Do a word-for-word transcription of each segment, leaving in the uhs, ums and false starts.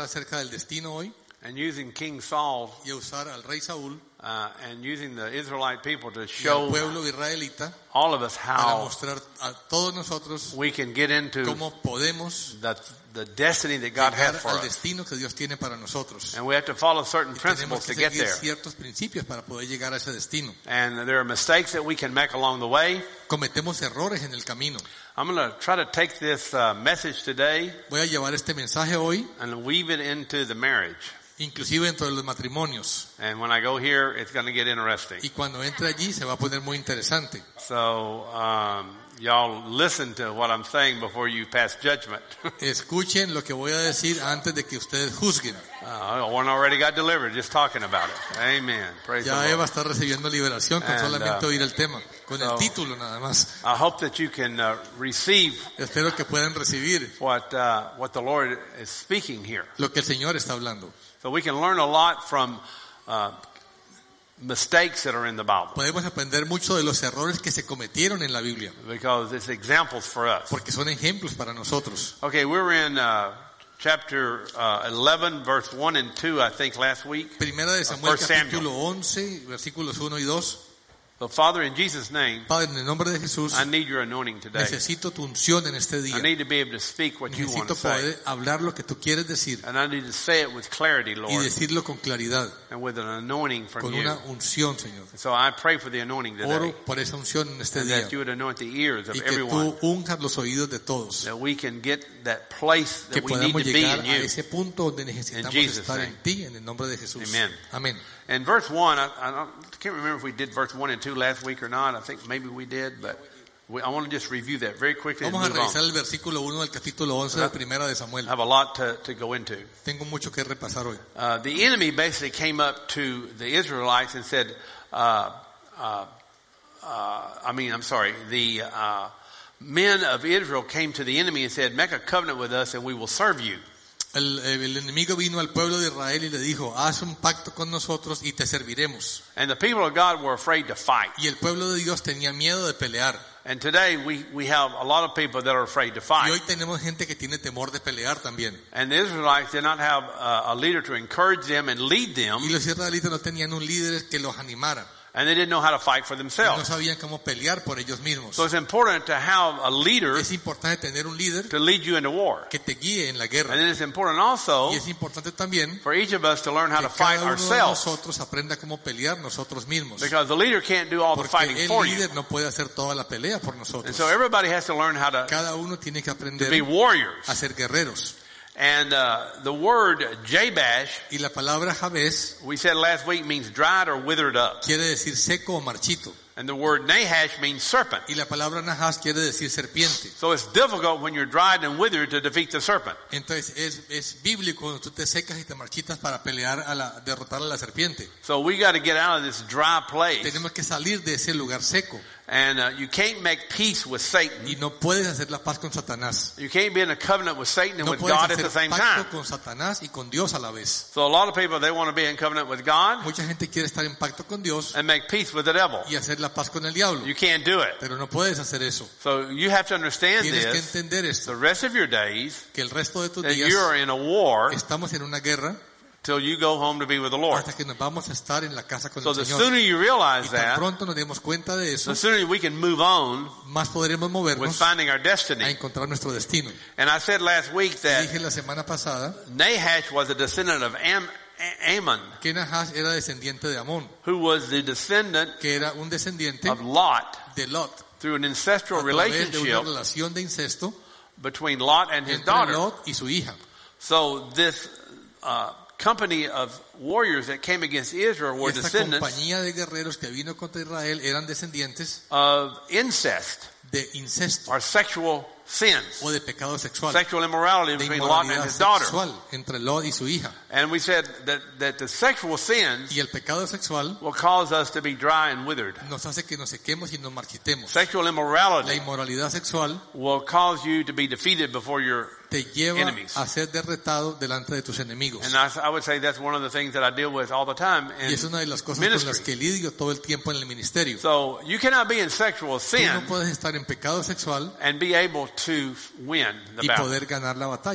acerca del destino hoy. And using King Saul Y a usar al rey Saúl uh, and using the Israelite people to y al show pueblo israelita all of us para how mostrar a todos nosotros we can get into cómo podemos the, the destiny that God had llegar for al us. destino que Dios tiene para nosotros. And we have to follow certain Y principles tenemos que to get seguir there. ciertos principios para poder llegar a ese destino. And there are mistakes that we can make along the way. Cometemos errores en el camino. I'm going to try to take this uh, message today Voy a llevar este mensaje hoy, and weave it into the marriage. inclusive dentro de los matrimonios. And when I go here, it's going to get interesting. Y cuando entre allí se va a poner muy interesante. So, um, y'all listen to what I'm saying before you pass judgment. Escuchen lo que voy a decir antes de que ustedes juzguen. Uh, one already got delivered just talking about it. Amen. Praise Ya the Eva Lord. está recibiendo liberación con And, solamente uh, oír el tema, con so- el título nada más. I hope that you can uh, receive Espero que puedan recibir what uh, what the Lord is speaking here. lo que el Señor está hablando. So we can learn a lot from uh, mistakes that are in the Bible Podemos aprender mucho de los errores que se cometieron en la Biblia, because it's examples for us. porque son ejemplos para nosotros. Okay, we were in uh, chapter uh, eleven, verse one and two, I think, last week. Primera de Samuel First Samuel. capítulo once, versículos uno y dos. So, Father, in Jesus' name, Padre, en el nombre de Jesús, I need your anointing today. necesito tu unción en este día. I need to be able to speak what you want to Necesito say. poder hablar lo que tú quieres decir And I need to say it with clarity, y Lord, decirlo con claridad, and with an anointing from con you. una unción, Señor. So I pray for the anointing today, Oro por esa unción en este and día that you would anoint the ears of y que everyone, tú unjas los oídos de todos, that we can get that place que that we need podamos to be llegar in a you. ese punto donde necesitamos In Jesus' estar name. en ti, en el nombre de Jesús. Amen. Amén. And verse one, I, I don't- can't remember if we did verse one and two last week or not. I think maybe we did, but we, I want to just review that very quickly and Vamos a move on. revisar el versículo uno del capítulo once de Primera de Samuel. I have a lot to, to go into. Tengo mucho que repasar hoy. Uh, the enemy basically came up to the Israelites and said, uh, uh, uh, I mean, I'm sorry, the uh, men of Israel came to the enemy and said, make a covenant with us and we will serve you. El, el enemigo vino al pueblo de Israel y le dijo, haz un pacto con nosotros y te serviremos. And the people of God were afraid to fight. Y el pueblo de Dios tenía miedo de pelear. And today we, we have a lot of people that are afraid to Y hoy fight. tenemos gente que tiene temor de pelear también. And the Israelites did not have a, a leader to encourage them and lead them, Y los israelitas no tenían un líder que los animara. and they didn't know how to fight for No themselves. sabían cómo pelear por ellos mismos. So it's important to have a leader Es importante tener un líder to lead you into war. que te guíe en la And guerra. then it's important also Y es importante también for each of us to learn how que to fight cada uno de ourselves, nosotros aprenda cómo pelear nosotros mismos. because the leader can't do all the Porque fighting el for you. líder no puede hacer toda la pelea por And nosotros. so everybody has to learn how to, Cada uno tiene que to aprender be warriors. a ser guerreros. And uh, the word Jabash, Y la palabra Jabez we said last week, means dried or withered up. quiere decir seco o marchito. And the word Nahash means serpent. Y la palabra Nahas quiere decir serpiente. So it's difficult when you're dried and withered to defeat the serpent. Entonces es, es bíblico cuando tú te secas y te marchitas para pelear a la, derrotar a la serpiente. So we got to get out of this dry place. Tenemos que salir de ese lugar seco. And uh, you can't make peace with Satan. Y no puedes hacer la paz con Satanás. You can't be in a covenant with Satan and No with puedes God at the hacer same time. pacto con Satanás y con Dios a la vez. So a lot of people, they want to be in covenant with God Mucha gente quiere estar en pacto con Dios and make peace with the devil. y hacer la paz con el diablo. You can't do it. Pero no puedes hacer eso. So you have to understand Tienes que this. entender esto, The rest of your days, que el resto de tus that días you are in a war estamos en una guerra till you go home to be with the Lord. hasta que nos vamos a estar en la casa con So el the Señor. sooner you realize Y tan that, pronto nos demos cuenta de eso, the sooner we can move on más podremos with movernos finding our a destiny. encontrar nuestro destino. And I said last week that Dije la semana pasada Nahash was a descendant of Am- A- Ammon, que Nahas era descendiente de Amón, who was the descendant que era un descendiente of Lot de Lot, through an a ancestral través de una relationship relación de incesto between Lot and his entre daughter. Lot y su hija. So this uh, company of warriors that came against Israel Y were esta descendants compañía de guerreros que vino contra Israel eran descendientes of incest de incesto or sexual sins, o de pecado sexual, sexual immorality de between Lot and inmoralidad his daughter. sexual entre Lot y su hija. And we said that, that the sexual sins Y el pecado sexual will cause us to be dry and withered. nos hace que nos sequemos y nos marchitemos. Sexual La immorality inmoralidad sexual will cause you to be defeated before your te lleva enemies. a ser derrotado delante de tus enemigos. And I, I would say that's one of the things that I deal with all the time Y es in una de las cosas con las ministry. que lidio todo el tiempo en el ministerio. So you cannot be in sexual Tú sin no puedes estar en pecado sexual and be able to win the y battle. poder ganar la batalla.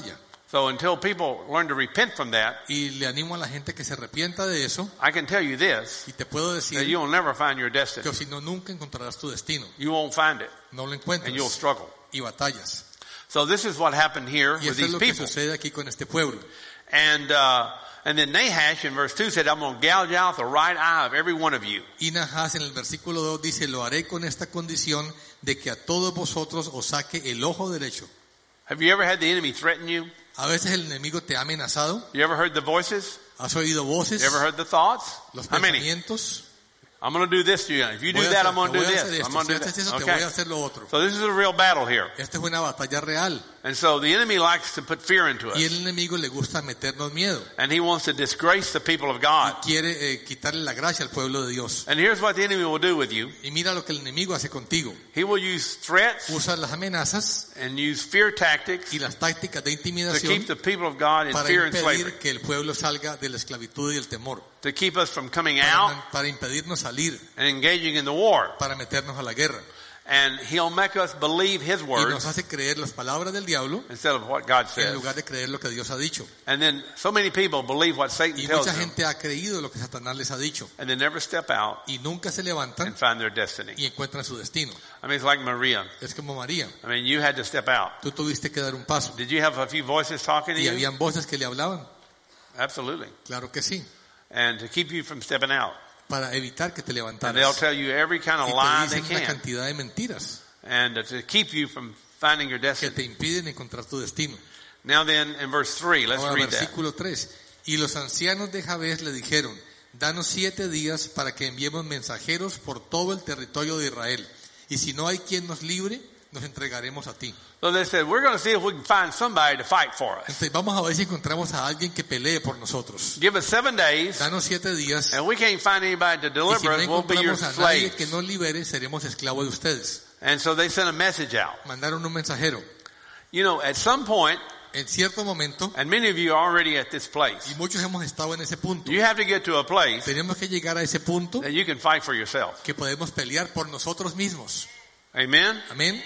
So until people learn to repent from that, Y le animo a la gente que se arrepienta de eso. I can tell you this, Y te puedo that decir you'll never find your destiny. que si no, nunca encontrarás tu destino. You won't find it, No lo and you'll encuentras. struggle. Y batallas. So this is what happened here Y with eso es these lo que people. sucede aquí con este pueblo. And uh, and then Nahash in verse two said, I'm going to gouge out the right eye of every one of you. Y Nahas en el versículo dos dice, lo haré con esta condición de que a todos vosotros os saque el ojo derecho. Have you ever had the enemy threaten you? A veces el enemigo te ha amenazado. You ever heard the voices? ¿Has oído voces? You ever heard the thoughts? Los How many? pensamientos. I'm going to do this to you. If you do Voy a that, hacer- I'm going te to do voy a this. hacer I'm esto. going Si to do haces that. eso, te voy a Okay. hacer lo otro. So this is a real battle here. Esta es una batalla real. And so the enemy likes to put fear into Y us. el enemigo le gusta meternos miedo. And he wants to disgrace the people of God. Quiere eh, quitarle la gracia al pueblo de Dios. And here's what the enemy will do with you. Y mira lo que el enemigo hace contigo. He will use threats Usa las amenazas and use fear tactics y las tácticas de to intimidación keep the people of God in para fear and slavery. impedir que el pueblo salga de la esclavitud y el temor. To keep us from coming out Para, para impedirnos salir, and engaging in the war. para meternos a la guerra. And he'll make us believe his Y nos words hace creer las palabras del diablo instead of what God en says. lugar de creer lo que Dios ha dicho. And then so many people believe what Satan Y tells mucha them. gente ha creído lo que Satanás les ha dicho. And they never step out Y nunca se levantan and find their destiny. y encuentran su destino. I mean, it's like Maria. Es como María. I mean, you had to step out. Tú tuviste que dar un paso. Did you have a few voices talking to Y you? habían voces que le hablaban. Absolutely. Claro que sí. And to keep you from stepping out. Para evitar que te And they'll levantaras. tell you every kind Y of te lie they dicen una can. cantidad de mentiras And uh, to keep you from finding your que destiny. te impiden encontrar tu destino. Now then, in verse three, let's Ahora, read that. versículo tres. Y los ancianos de Jabes le dijeron, danos siete días para que enviemos mensajeros por todo el territorio de Israel. Y si no hay quien nos libre, nos entregaremos a ti. So they said, we're going to see if we can find somebody to fight for us. Entonces vamos a ver si encontramos a alguien que pelee por nosotros. Give us seven days, Danos siete días. and we can't find anybody to Y si deliver no us, we'll be your encontramos a nadie slaves. que nos libere, seremos esclavos de ustedes. And so they sent a message out. Mandaron un mensajero. You know, at some point, En cierto momento, and many of you are already at this y place, muchos hemos estado en ese punto, you have to get to a place tenemos que llegar a ese punto that you can fight for yourself. que podemos pelear por nosotros mismos. Amen? Amén.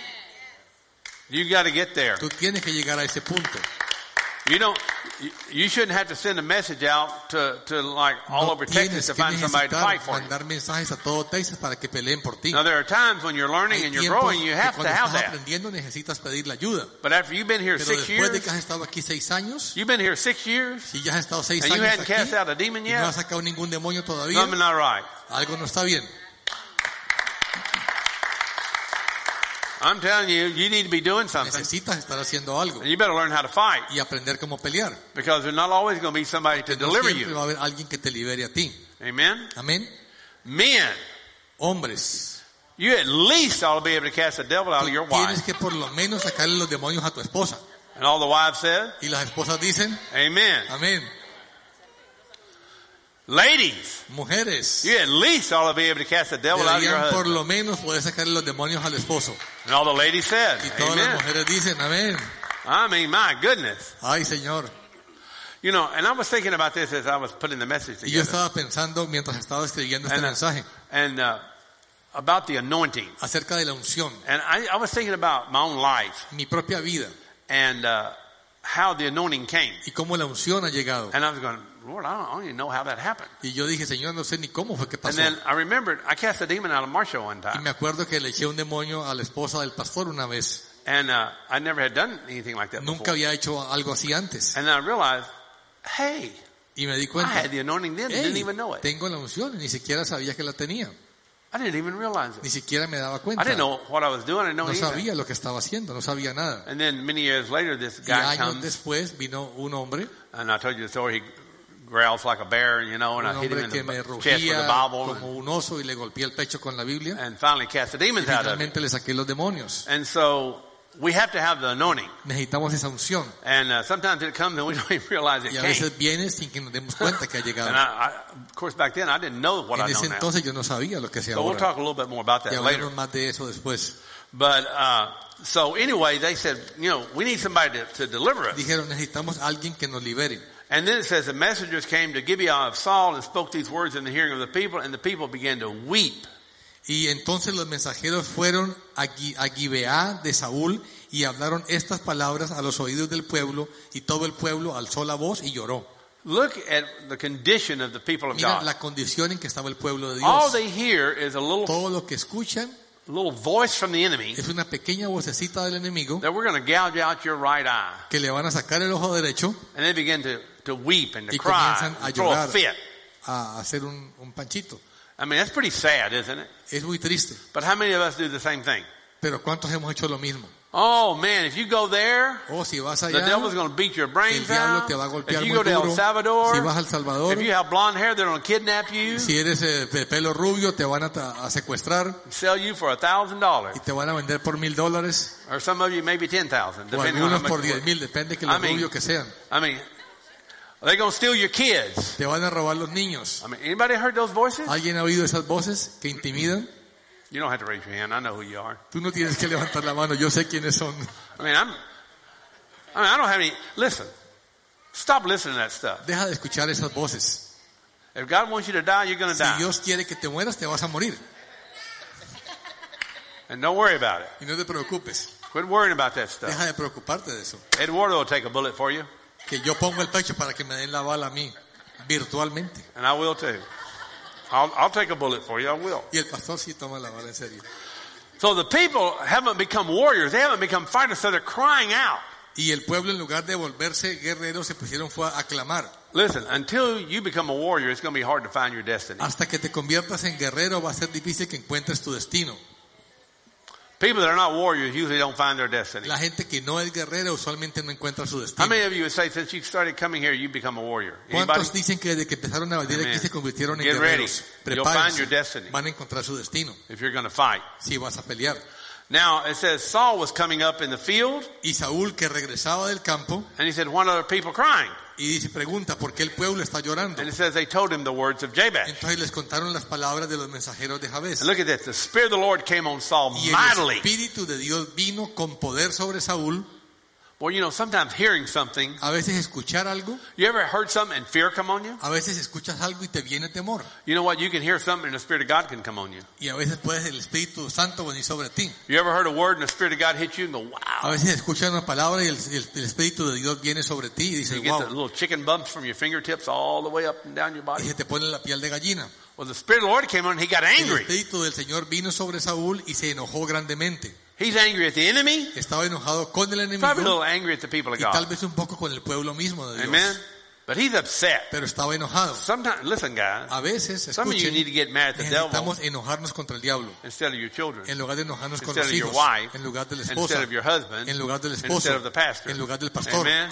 You got to get there. Tú tienes que llegar a ese punto. You don't, you- you shouldn't have to send a message out to, to like all No over Texas tienes to que find somebody to fight necesitar for you. mandar mensajes a todo Texas para que peleen por ti. Now there are times when you're learning Hay and you're tiempos growing, you que have to cuando have estás that. aprendiendo necesitas pedir la ayuda. But after you've been here Pero six después de que years, has estado aquí seis años, you've been here six years, si ya has estado seis and you años hadn't aquí cast out a demon y no has yet, sacado ningún demonio todavía, something not right. algo no está bien. I'm telling you, you need to be doing something. Necesitas estar haciendo algo And you better learn how to fight. y aprender cómo pelear. Because there's not always going to be somebody to No deliver siempre you. va a haber alguien que te libere a ti. Amen? Amén. Men, Hombres, you at least ought to be able to cast the devil out tú of your tienes wife. que por lo menos sacarle los demonios a tu esposa. And all the wives said, Y las esposas dicen, Amen. amén. Ladies, Mujeres, you at least ought to be able to cast the devil out of your deberían por husband. lo menos poder sacarle los demonios al esposo. And all the ladies said, Y todas las Amen. mujeres dicen, amén. I mean, my goodness. Ay, Señor. You know, and I was thinking about this as I was putting the message Y yo together. estaba pensando mientras estaba escribiendo este And, uh, mensaje and uh, about the anointing. acerca de la unción, And I, I was thinking about my own life mi propia vida and uh, how the anointing came. y cómo la unción ha llegado. And I was going, Lord, I don't, I don't even know how that happened. Y yo dije, Señor, no sé ni cómo fue que And pasó. then I remembered I cast a demon out of Marshall one Y time. me acuerdo que le eché un demonio a la esposa del pastor una vez. And uh, I never had done anything like that Nunca before. había hecho algo así antes. And I realized, hey, Y me di I cuenta, had the anointing then, didn't hey, even know it. tengo la unción y ni siquiera sabía que la tenía. I didn't even realize Ni it. siquiera me daba I cuenta. didn't know what I was doing. I didn't know No anything. sabía lo que estaba haciendo, no sabía nada. And then many years later, this Y guy años comes, después vino un hombre, and I told you the story. He growls like a bear, you know, and un I hit him hombre in que me the chest with the rugía Bible, como un oso y le golpeé el pecho con la Biblia. and, and finally cast the Y demons out of him. finalmente le saqué los demonios. And so we have to have the anointing. Necesitamos esa unción. And uh, sometimes it comes and we don't even realize it Y a came. veces viene sin que nos demos cuenta que ha llegado. And I, I, of course, back then I didn't know what En I know ese now. entonces yo no sabía lo que sé So we'll ahora. talk a little bit more about Y that later. hablaremos más de eso después. But uh, so anyway, they said, you know, we need somebody to, to deliver us. Dijeron, necesitamos alguien que nos libere. And then it says the messengers came to Gibeah of Saul and spoke these words in the hearing of the people, and the people began to weep. Y entonces los mensajeros fueron a, Gi- a Gibeá de Saúl y hablaron estas palabras a los oídos del pueblo, y todo el pueblo alzó la voz y lloró. Look at the condition of the people of Mira God. la condición en que estaba el pueblo de All Dios. they hear is a little, Todo lo que escuchan little voice from the enemy es una pequeña vocecita del enemigo that we're going to gouge out your right eye. que le van a sacar el ojo derecho And they begin to, to weep and to y cry comienzan a and throw a llorar, fit. a hacer un, un panchito. I mean, that's pretty sad, isn't it? Es muy triste. But how many of us do the same thing? Pero ¿cuántos hemos hecho lo mismo? Oh man, if you go there, Oh, si vas the allá, devil's going to beat your el brains diablo out. te va a golpear If you muy go to El duro. Salvador, Si vas a El Salvador, if you have blonde hair, they're going to kidnap you, si eres eh, de pelo rubio, te van a, ta- a secuestrar sell you for a thousand dollars, y te van a vender por mil dólares, or some of you maybe ten thousand, o depending on how algunos much. por you diez work. mil, depende que I los mean- rubios que sean. I mean, they're going to steal your kids. Te van a robar los niños. I mean, anybody heard those voices? ¿Alguien ha oído esas voces que intimidan? You don't have to raise your hand. I know who you are. Tú no tienes que levantar la mano, yo sé quiénes son. I mean, I'm. I mean, I don't have any. Listen, stop listening to that stuff. Deja de escuchar esas voces. If God wants you to die, you're going to Si die, Dios quiere que te mueras, te vas a morir. and don't worry about it. Y no te preocupes. Quit worrying about that stuff. Deja de preocuparte de eso. Eduardo will take a bullet for you, Que yo pongo el pecho para que me den la bala a mí, virtualmente. and I will too. I'll, I'll take a bullet for you. I will. Y el pastor sí toma la bala en serio. So the people haven't become warriors. They haven't become fighters. So they're crying out. Y el pueblo, en lugar de volverse guerreros, se pusieron fue a aclamar. Listen, until you become a warrior, it's going to be hard to find your destiny. Hasta que te conviertas en guerrero va a ser difícil que encuentres tu destino. People that are not warriors usually don't find their destiny. La gente que no es guerrera usualmente no encuentra su How destino. many of you would say since you started coming here, you've become a warrior? Anybody? ¿Cuántos dicen que desde que empezaron a venir aquí Amen. se convirtieron en Get ready. guerreros? You'll find your Prepárense, destiny van a encontrar su destino if you're going to fight. si vas a pelear. Now, it says Saul was coming up in the field, Y Saúl, que regresaba del campo, and he said, what are the people crying? y dice, pregunta, ¿por qué el pueblo está llorando? And it says they told him the words of Jabez. Entonces les contaron las palabras de los mensajeros de Jabes. And look at this. The Spirit of the Lord came on Saul Y el mightily. Espíritu de Dios vino con poder sobre Saúl. Well, you know, sometimes hearing something, A veces escuchar algo, you ever heard something and fear come on you? a veces escuchas algo y te viene temor. You know what? You can hear something and the Spirit of God can come on you. Y a veces puedes el Espíritu Santo venir sobre ti. You ever heard a word and the Spirit of God hit you and go, A wow. veces escuchas una palabra y el, el- el Espíritu de Dios viene sobre ti y dices, You get the wow, little chicken bumps from your fingertips all the way up and down your y body. se te pone la piel de gallina. Well, the Spirit of the Lord came on and he got El angry. Espíritu del Señor vino sobre Saúl y se enojó grandemente. He's angry at the enemy. Estaba enojado con el Probably a enemigo little angry at the people of y tal God. vez un poco con el pueblo mismo de Dios. Amen. But he's upset. Pero estaba enojado. Sometimes, listen, guys. A veces, Some of you escuchen, need to get mad at the devil necesitamos enojarnos contra el diablo. instead of your children, En lugar de enojarnos con instead los of your hijos, wife, en lugar de la instead esposa, of your husband, en lugar del instead esposo, of the pastor. en lugar del pastor. Amen.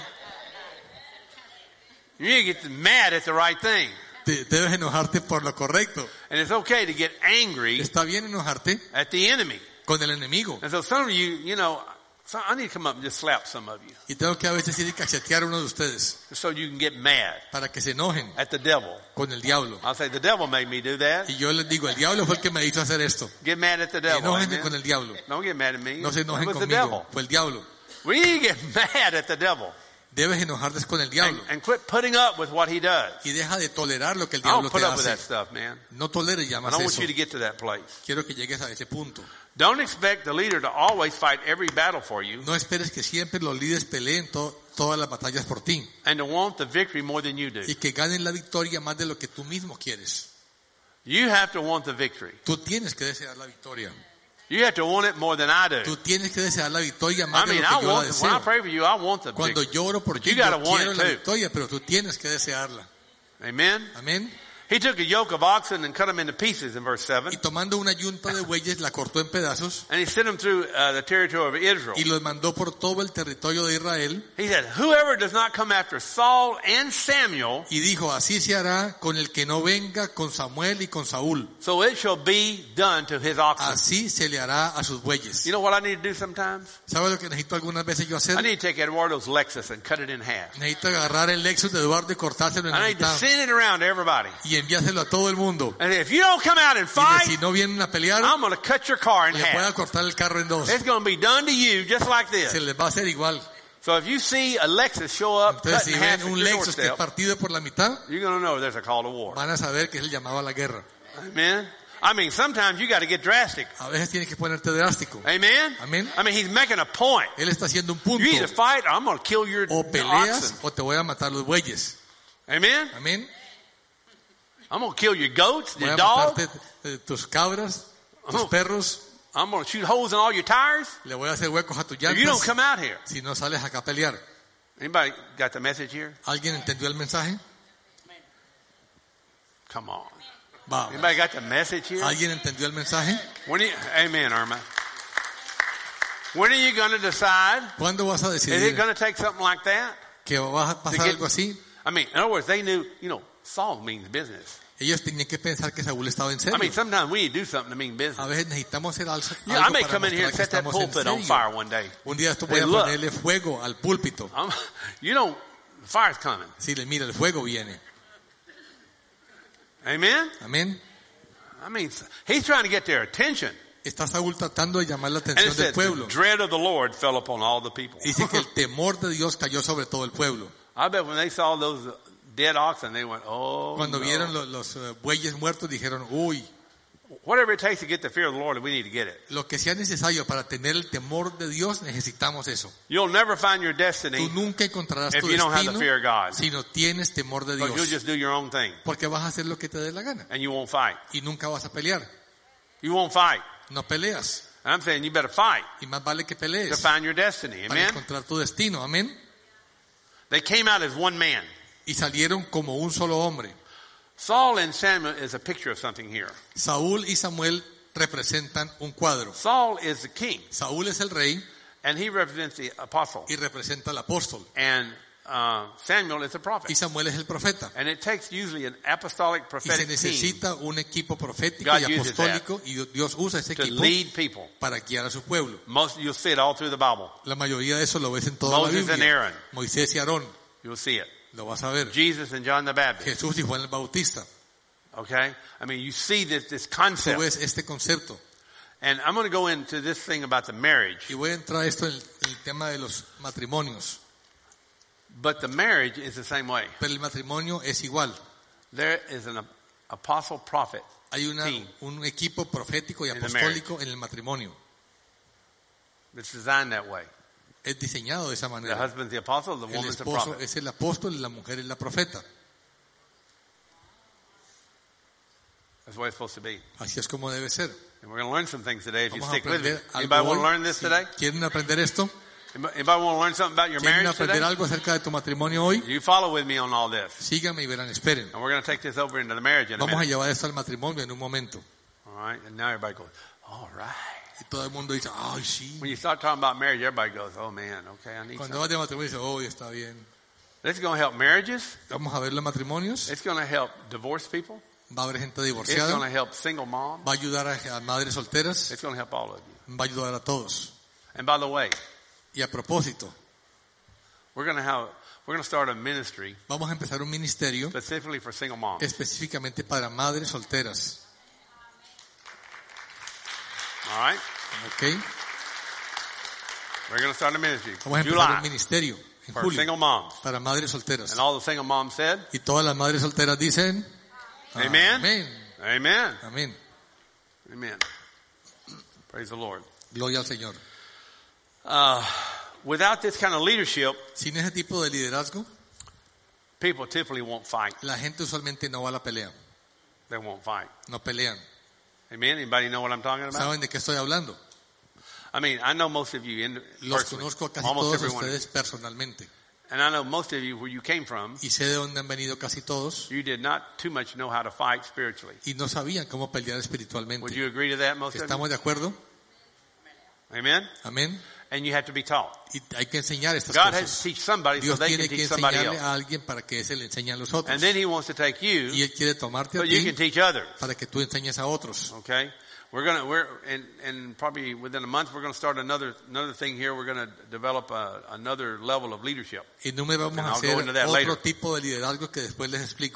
You need to get mad at the right thing. Te- debes enojarte por lo correcto. And it's okay to get angry Está bien enojarte at the enemy. con el enemigo. And so some of you, you know, so I need to come up and just slap some of you Y tengo que a veces ir y cachetear a uno de ustedes so you can get mad para que se enojen at the devil. con el diablo. I'll say, the devil made me do that. Y yo les digo, el diablo fue el que me hizo hacer esto. Get mad at the devil. Enójense Amen. con el diablo. Don't get mad at me. No se It enojen was the conmigo. devil. Fue el diablo. We need to get mad at the devil Debes enojarte con el and, diablo. and quit putting up with what he does. Y deja de tolerar lo que el I don't diablo put te up with that hace. stuff, man. No toleres ya I más don't want eso. you to get to that place. Quiero que llegues a ese punto. Don't expect the leader to always fight every battle for you No esperes que siempre los líderes peleen to- todas las batallas por ti and to want the victory more than you do. y que ganen la victoria más de lo que tú mismo quieres. You have to want the victory. Tú tienes que desear la victoria. You have to want it more than I do. Tú tienes que desear la victoria más I de mean, lo I que yo la want, when I deseo. pray for you, I want the Cuando victory. lloro por But ti, you yo gotta want quiero it la too. victoria, pero tú tienes que desearla. Amen. Amén. He took a yoke of oxen and cut them into pieces in verse seven. Y tomando una yunta de bueyes, la cortó en pedazos And he sent them through uh, the territory of Israel. y los mandó por todo el territorio de Israel. He said, whoever does not come after Saul and Samuel, Y dijo, así se hará con el que no venga con Samuel y con Saúl. so it shall be done to his oxen. Así se le hará a sus bueyes. You know what I need to do sometimes? ¿Sabes lo que necesito algunas veces yo I hacer? need to take Eduardo's Lexus and cut it in half. Necesito agarrar el Lexus de Eduardo y cortárselo en I la need to mitad send it around to everybody. y enviárselo a todo el mundo. And if you don't come out and Y de fight, si no vienen a pelear, I'm going to cut your car in le voy a half. cortar el carro en dos. It's going to be done to you just like Se this. les va a hacer igual. So if you see a Lexus show up, Entonces, cut si in half ven at un your Lexus que es doorstep, partido por la mitad, you're going to know there's a call to war. van a saber que es el llamado a la guerra. Amen. I mean, sometimes you got to get drastic. A veces tienes que ponerte drástico. Amen? Amén. I mean, he's making a point. Él está haciendo un punto. You either fight or I'm going to kill your O peleas oxen. o te voy a matar los bueyes. Amen? Amén. I'm going to kill your goats, Voy your a dog. matarte eh, tus cabras, tus Oh. perros. I'm going to shoot holes in all your tires. Le voy a hacer huecos a tus If you don't llantas come out here. si no sales acá a pelear. Anybody got the message here? ¿Alguien entendió el mensaje? Come on. Vamos. Anybody got the message here? ¿Alguien entendió el mensaje? When are you, amen, Irma. When are you going to decide? ¿Cuándo vas a Is it decidir going to take something like that? que va a pasar To get- algo así? I mean, in other words, they knew, you know, Saul means business. Ellos tenían que pensar que Saúl estaba en I mean, serio. sometimes we need to do something to mean A business. veces necesitamos hacer algo, Yeah, I algo may para come in here and mostrar que set that estamos en pulpit on serio. fire one day. Un día esto voy Hey, a look. ponerle fuego al púlpito. I'm, you know, the fire's coming. Si le mira, el fuego viene. Amen? Amén. I mean, he's trying to get their attention. Está Saúl tratando de llamar la And it atención del says, pueblo. the dread of the Lord fell upon all the people. Dice que el temor de Dios cayó sobre todo el pueblo. I bet when they saw those dead oxen, they went, oh, Cuando no. vieron los, los eh, bueyes muertos dijeron, uy, Whatever it takes to get the fear of the Lord, we need to get it. lo que sea necesario para tener el temor de Dios, necesitamos eso. You'll never find your Tú destiny nunca encontrarás if tu you don't have the destino fear of God. si no tienes temor de Because you'll Dios. just do your own thing Porque vas a hacer lo que te dé la gana and you won't fight. y nunca vas a pelear. You won't fight. No peleas. And I'm saying you better fight Y más vale que to pelees find your destiny. para Amen? encontrar tu destino. Amén. They came out as one man. Y salieron como un solo hombre. Saul and Samuel is a picture of something here. Saúl y Samuel representan un cuadro. Saul is the king Saúl es el rey and he represents the apostle. y representa al apóstol. And uh, Samuel is the Y prophet. Samuel es el profeta. And it takes usually an apostolic Y se prophetic team necesita un equipo profético God y uses apostólico y Dios usa ese to equipo lead people. para guiar a su pueblo. Most you'll see it all through the Bible. La mayoría de eso lo ves en toda la Moses and Biblia. Aaron. Moisés y Aarón, You'll see it. lo vas a ver. Jesus and John the Baptist. Jesús y Juan el Bautista. Okay? I mean, you see this, this Tú concept. ves este concepto. And I'm going to go into this thing about the marriage. Y voy a entrar a esto en el, en el tema de los matrimonios. But the marriage is the same way. Pero el matrimonio es igual. There is an apostle prophet. Hay una, Sí. un equipo profético y In the apostólico en el matrimonio. It's designed that way. Es diseñado de esa The manera. husband's the apostle, the El woman's the esposo prophet. es el apóstol y la mujer es la profeta. That's the way it's supposed to be. Así es como debe ser. And we're going to learn some things today if you Vamos a stick with me. aprender Anybody algo want to hoy. learn this Si today? ¿Quieren aprender esto? Anybody want to learn something about your ¿Quieren marriage aprender today? algo acerca de tu matrimonio hoy? You follow with me on all this. Síganme y verán, esperen. And we're going to take this over into the marriage in a Vamos a minute. llevar esto al matrimonio en un momento. All right? And now everybody goes, all right. Y todo el mundo dice, ay, sí. When you start talking about marriage, everybody goes, oh man, okay, I need Cuando something. vas de matrimonio dice, oh, está bien. This is going to help marriages. Vamos a ver los matrimonios. It's going to help divorced people. Va a haber gente It's divorciada. going to help single moms. Va a ayudar a, a madres solteras. It's going to help all of you. Va a ayudar a todos. And by the way, Y a propósito, we're going to have, we're going to start a ministry vamos a empezar un ministerio specifically for single moms. específicamente para madres solteras. All right? ¿Ok? We're going to start a ministry. Vamos a empezar un July ministerio en for julio single moms. para madres solteras. And all the single moms said, Y todas las madres solteras dicen, Amen. amén, Amen. amén. Amen. Praise the Lord. Gloria al Señor. Uh, without this kind of leadership, Sin ese tipo de liderazgo, people typically won't fight. la gente usualmente no va a la pelea. They won't fight. No pelean. Amen. Anybody know what I'm talking about? ¿Saben de qué estoy hablando? I mean, I know most of you in Los personally, conozco a casi almost todos everyone. ustedes personalmente. And I know most of you where you came from, Y sé de dónde han venido casi todos. you did not too much know how to fight spiritually. Y no sabían cómo pelear Would espiritualmente. you agree to that, most of you? ¿Estamos de acuerdo? Amen. Amén. And you have to be taught. Y hay que enseñar estas God has to cosas. teach somebody so Dios they tiene can que teach somebody enseñarle else. a alguien para que ese le enseñe a los otros. And then He wants to take you Y Él quiere tomarte a so you ti can teach others. para que tú enseñes a otros. Okay? We're gonna we're and and probably within a month we're gonna start another another thing here. We're gonna develop a, another level of leadership. Y no me vamos And a I'll hacer go into that otro later. tipo de liderazgo que después les explico.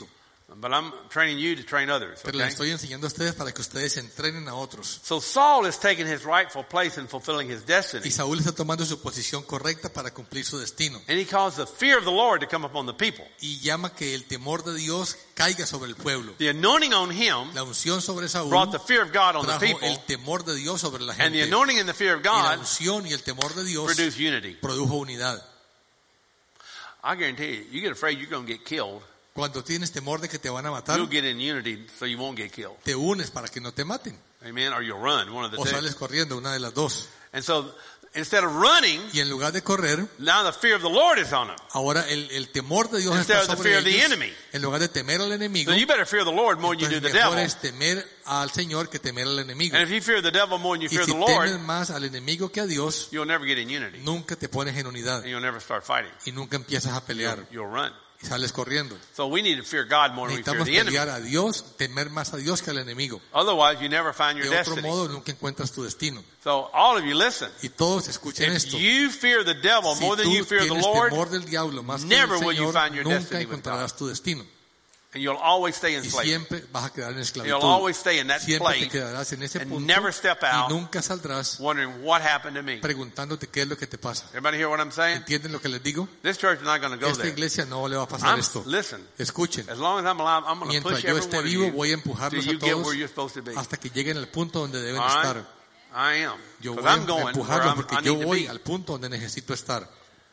But I'm training you to train others, Pero les okay? estoy enseñando a ustedes para que ustedes entrenen a otros. So Saul is taking his rightful place in fulfilling his Y destiny. Saúl está tomando su posición correcta para cumplir su destino. And he caused the fear of the Lord to come upon the people. Y llama que el temor de Dios caiga sobre el pueblo. The anointing on him La unción sobre Saúl brought the fear of God on the trajo people. el temor de Dios sobre la And the gente. anointing and the fear of Y la God unción y el temor de Dios produced unity. produjo unidad. I guarantee you, you get afraid you're going to get killed. Cuando tienes temor de que te van a matar, You'll get in unity so you won't get killed. te unes para que no te maten. Amen? Or you'll run, one of the O two. sales corriendo, una de las dos. And so instead of running, Y en lugar de correr, now the fear of the Lord is on them. ahora el, el temor de Dios Instead está of the sobre fear of the ellos. enemy. En lugar de temer al enemigo, So you better fear the Lord more than you do entonces the mejor devil. es temer al Señor que temer al enemigo. And if you fear the devil more than you Y fear si the Lord, temes más al enemigo que a Dios, you'll never get in unity. nunca te pones en unidad And you'll never start fighting. y nunca empiezas a pelear You'll, you'll run. y sales corriendo. So we need to fear God more than we fear Necesitamos the enemy. pelear a Dios, temer más a Dios que al enemigo. Otherwise, you never find your De otro destiny. modo, nunca encuentras tu destino. So all of you listen. Y todos escuchen If esto. you fear the devil Si more than you tú fear the tienes Lord, temor del diablo más que never del will you Señor, find your nunca destiny with encontrarás tu destino. and you'll always stay Y enslaved. siempre vas a quedar en You'll esclavitud. always stay in that Siempre te place quedarás en ese and punto never step y out nunca saldrás wondering what happened to me. preguntándote qué es lo que te pasa. Everybody hear what I'm saying? ¿Entienden lo que les digo? This church is not going to go Esta there. iglesia no le va a pasar I'm, esto. listen, Escuchen. as long as I'm alive, I'm going to Mientras push yo every esté one of vivo, you voy a till empujarlos you a get todos where you're supposed to be. hasta que lleguen al punto donde deben All right? estar. I am. Yo Because voy a I'm going where empujarlos I'm, porque I yo need to voy be. al punto donde necesito estar.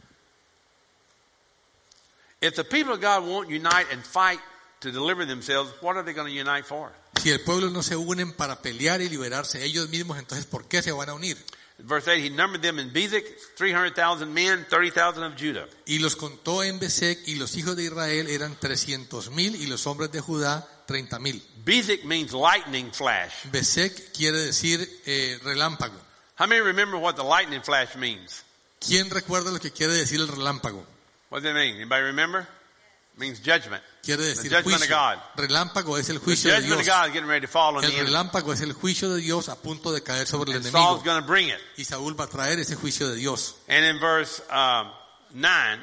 If the people of God won't unite and fight to deliver themselves, what are they going to unite for? Si el pueblo no se unen para pelear y liberarse ellos mismos, entonces ¿por qué se van a unir? Verse eight, he numbered them in Bezek, three hundred thousand men, thirty thousand of Judah. Y los contó en Besec, y los hijos de Israel eran trescientos mil, y los hombres de Judá treinta mil. Bezek means lightning flash. Besec quiere decir eh, relámpago. How many remember what the lightning flash means? ¿Quién recuerda lo que quiere decir el relámpago? What does it mean? Anybody remember? It means judgment. Quiere decir The judgment of juicio. God. Relámpago es el The juicio de judgment of Dios. God is getting ready to fall on the El enemy. relámpago es el juicio de Dios a punto de caer sobre el And enemigo. Saul's going to bring it. Y Saúl va a traer ese juicio de Dios. And in verse um, nine,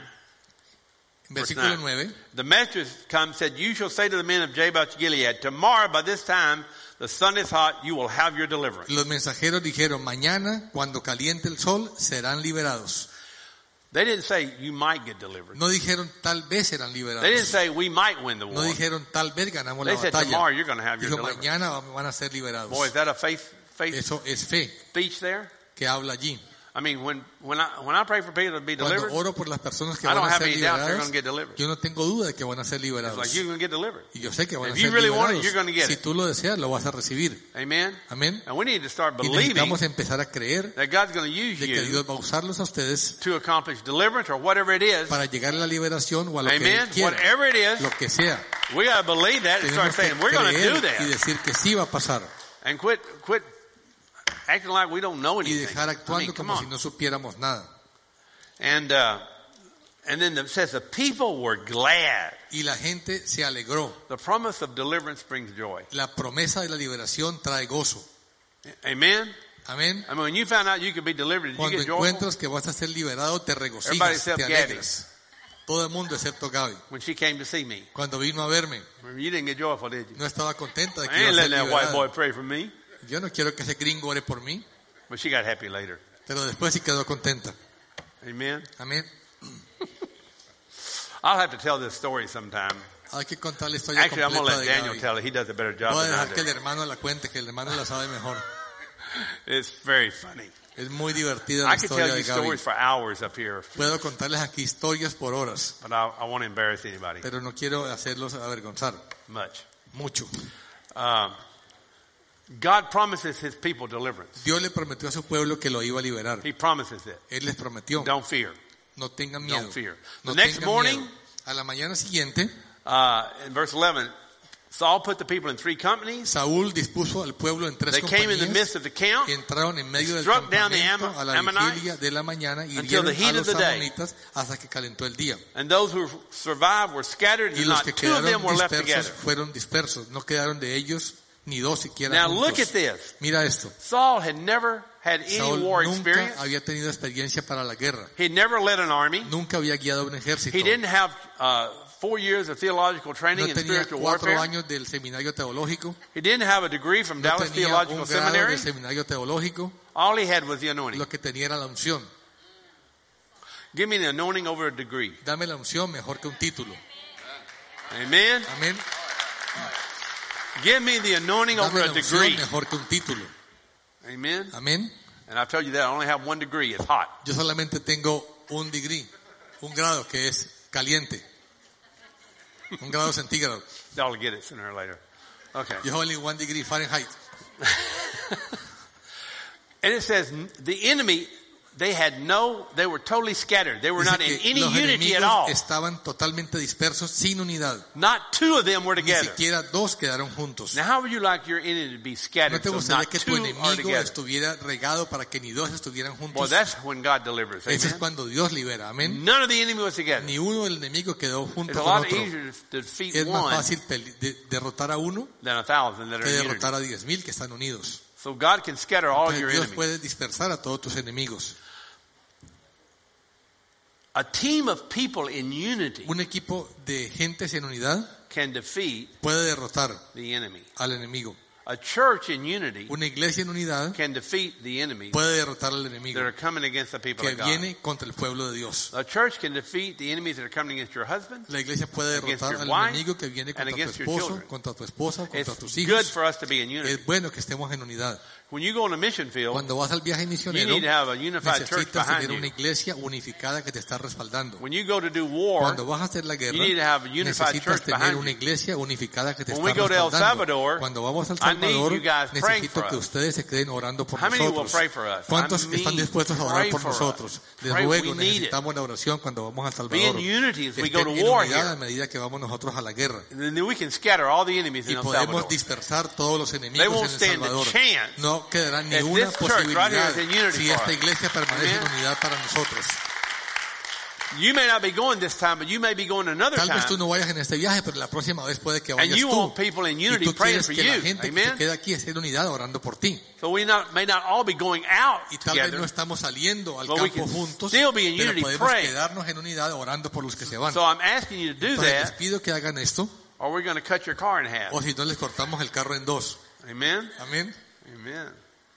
En versículo nine. nueve, the messengers come and said, you shall say to the men of Jabesh Gilead, tomorrow by this time the sun is hot, you will have your deliverance. los mensajeros dijeron, mañana, cuando caliente el sol, serán liberados. They didn't say you might get delivered. No dijeron, tal vez serán They didn't liberados. say we might win the No war. dijeron, tal vez ganamos They la said tomorrow batalla. you're going to have your Dijo, deliverance. mañana van a ser liberados. Boy, is that a faith faith Eso es fe speech there? que habla allí. I mean, when when I when I pray for people to be Cuando delivered, oro por las personas que I van don't a have ser any doubt they're liberadas, going to get delivered. yo no tengo duda de que van a ser It's liberados. like you're going to get delivered. Y yo sé que van If a you ser really want it, liberados. you're going to get Si it. tú lo deseas, lo vas a recibir. Amen. Amén. And we need to start Y believing necesitamos empezar a creer that God's going to use de que you Dios va a usarlos a ustedes to accomplish deliverance or whatever it is. para llegar a la liberación o a lo que Amen. Él quiera. Whatever it is, Lo que sea. we got to believe that and start Tenemos que saying we're going to do creer y that decir que sí va a pasar. and quit quit acting like we don't know Y anything. dejar I mean, actuando come como si on. no supiéramos nada. And uh, and then it says the people were glad. Y la gente se alegró. The promise of deliverance brings joy. La promesa de la liberación trae gozo. Amen. Amén. I mean, when you found out you could be delivered, did you Cuando get joyful? encuentras que vas a ser liberado, te Everybody regocijas, except te Gabby. alegras. Todo el mundo excepto Gaby. When she came to see me, Cuando vino a verme, you didn't get joyful, did you? no estaba contenta de que I iba ain't a ser letting that white boy liberada. pray for me. Yo no quiero que ese gringo ore por mí, But she got happy later. pero después sí quedó contenta. Amen. Amén. I'll have to tell this story sometime. Hay que contar la historia Actually, I'm going to completa let de Daniel Gaby. tell it. He does a better job Voy a than I dejar que el do. hermano la cuente, que el hermano la sabe mejor. It's very funny. Es muy divertida la I could historia tell de you Gaby. stories for hours up here, Puedo contarles aquí historias por horas, but I, I won't embarrass anybody pero no quiero hacerlos avergonzar much. mucho. Um, God promises his people deliverance. Dios le prometió a su pueblo que lo iba a liberar. He promises it. Él les prometió. Don't fear. No tengan miedo. Don't fear. No The next tengan morning, miedo. A la mañana siguiente, uh, in verse eleven, Saul put the people in three companies. Saúl dispuso al pueblo en tres They came in the compañías. midst of the camp. Entraron en medio del struck down the campamento Am- a la Ammonites vigilia de la mañana y until hirieron the a heat los of the day. amonitas hasta que calentó el día. And those who survived were scattered, Y and los not que two of them quedaron were left dispersos together. fueron dispersos. No quedaron de ellos ni dos siquiera Now look juntos. at this. Mira esto. Saul had never had any Saúl war nunca experience. había tenido experiencia para la guerra. He never led an army. Nunca había guiado un ejército. He didn't have uh, four years of theological training No in tenía spiritual cuatro warfare. años del seminario teológico. He didn't have a degree from No Dallas tenía Theological un grado Seminary. del seminario teológico. All he had was the anointing. Lo que tenía era la unción. Give me the anointing over a degree. Dame la unción mejor que un título. Amen. Amén. Give me the anointing over Dame a la unción degree. mejor que un título. Amen. Amén. And I've told you that I only have one degree. It's hot. Yo solamente tengo un degree, un grado que es caliente. Un grado centígrado. Y'all will get it sooner or later. Okay. You have only one degree Fahrenheit. And it says the enemy, they had no, they were totally scattered. They were Dice not in que any los unity at enemigos all. estaban totalmente dispersos, sin unidad. Not two of them were Ni together. siquiera dos quedaron juntos. Now, how would you like your enemy to be ¿No scattered te so gustaría not que tu two are enemigo together? estuviera regado para que ni dos estuvieran Well, juntos? that's when God delivers. Eso es Amen. cuando Dios libera. Amén. None of the enemy was together. Ni uno del enemigo quedó junto It's a con lot otro. easier to defeat Es más one fácil peli- de- derrotar a uno than a thousand that are que in unity. derrotar a diez mil que están unidos. So God can scatter all of Entonces, your Dios enemies. puede dispersar a todos tus enemigos. A team of people in unity Un equipo de gentes en unidad can defeat puede derrotar the enemy. al enemigo. A church in unity Una iglesia en unidad can defeat the enemies puede derrotar al enemigo that are coming against the people que of God. viene contra el pueblo de Dios. A church can defeat the enemies that are coming against your husband. La iglesia puede Against derrotar your al wife enemigo que viene and contra tu against your esposo, children. contra tu esposa, contra It's tus good hijos. for us to be in unity. Es bueno que estemos en unidad. When you go on a mission field, Cuando vas al viaje you misionero, need to have a unified church necesitas behind tener una you. iglesia unificada que te está respaldando. When you go to do war, Cuando vas a hacer la guerra, you need to have a unified necesitas church tener behind una you. iglesia unificada que te When está we go to El respaldando. Salvador, Cuando vamos a El I need Salvador, you guys praying necesito for que us. ustedes se queden orando por How many will nosotros. pray for us? ¿Cuántos I mean, están dispuestos a orar pray por for us. nosotros? Les Pray, ruego, we need it. necesitamos la oración cuando vamos a El Be Salvador. in unity as we go Estén to en war unidad here. a medida que vamos nosotros a la guerra. And then we can scatter all the enemies in Y El podemos Salvador. dispersar todos los They enemigos won't en El stand a Salvador. chance No quedará ni if una this church right here posibilidad is in unity si for esta us. iglesia permanece en Amen. unidad para nosotros. You may not be going this time, but you may be going another Tal vez tú time. no vayas en este viaje, pero la próxima vez puede que And vayas you tú. want people in Y unity tú praying quieres for que la you. gente que Amen. se queda aquí esté en unidad orando por ti. So we not, may not all be going out Y tal vez together. no estamos saliendo al But we campo can juntos, still be in pero unity podemos praying. quedarnos en unidad orando por los que se van. So I'm asking you to do Entonces les that, pido que hagan esto, or we're going to cut your car in half. o si no les cortamos el carro en dos. Amen. Amén. Amen.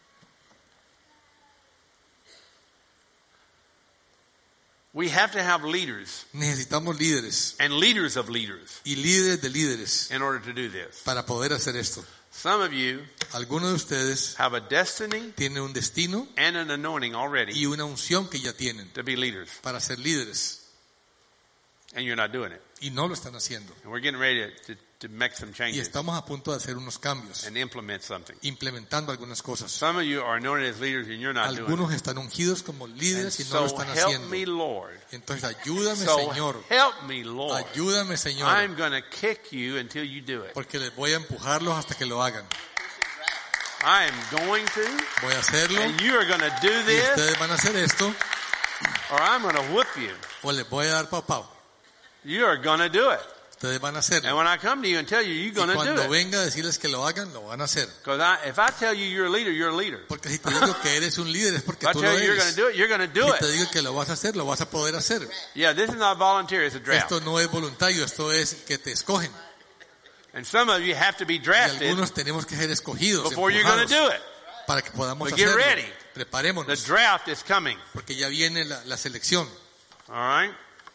We have to have leaders Necesitamos líderes and leaders of leaders y líderes de líderes in order to do this. para poder hacer esto. Some of you Algunos de ustedes have a destiny tienen un destino and an anointing already y una unción que ya tienen to be leaders, para ser líderes and you're not doing it. y no lo están haciendo. And we're getting ready to, to make some Y changes estamos a punto de hacer unos cambios, and implement something. implementando algunas cosas. Some of you are anointed as leaders and you're not doing it. Algunos están ungidos como And líderes y no lo so están help haciendo. me, Lord. Entonces ayúdame, So Señor. help me, Lord. Ayúdame, Señor. I'm going to kick you until you do it. Porque les voy a empujarlos hasta que lo hagan. I am going to, Voy a hacerlo and you are going to do y this, ustedes van a hacer esto or I'm going to whip you. o les voy a dar papá. You are going to do it. Ustedes van a And hacerlo. when I come to you and tell you, you're Y going to do cuando it. venga a decirles que lo hagan, lo van a hacer. Because I, if I tell you you're a leader, you're a leader. Porque si te digo que eres un líder es porque If I tú lo tell you you're going eres. to do it, you're going to do Si te it. digo que lo vas a hacer, lo vas a poder hacer. Yeah, this is not volunteer, it's a draft. Esto no es voluntario, esto es que te escogen. And some of you have to be Y drafted algunos tenemos que ser escogidos, before you're going to empujados, do it. para que podamos But get hacerlo. ready. The Preparémonos, draft is coming. porque ya viene la, la selección. All right?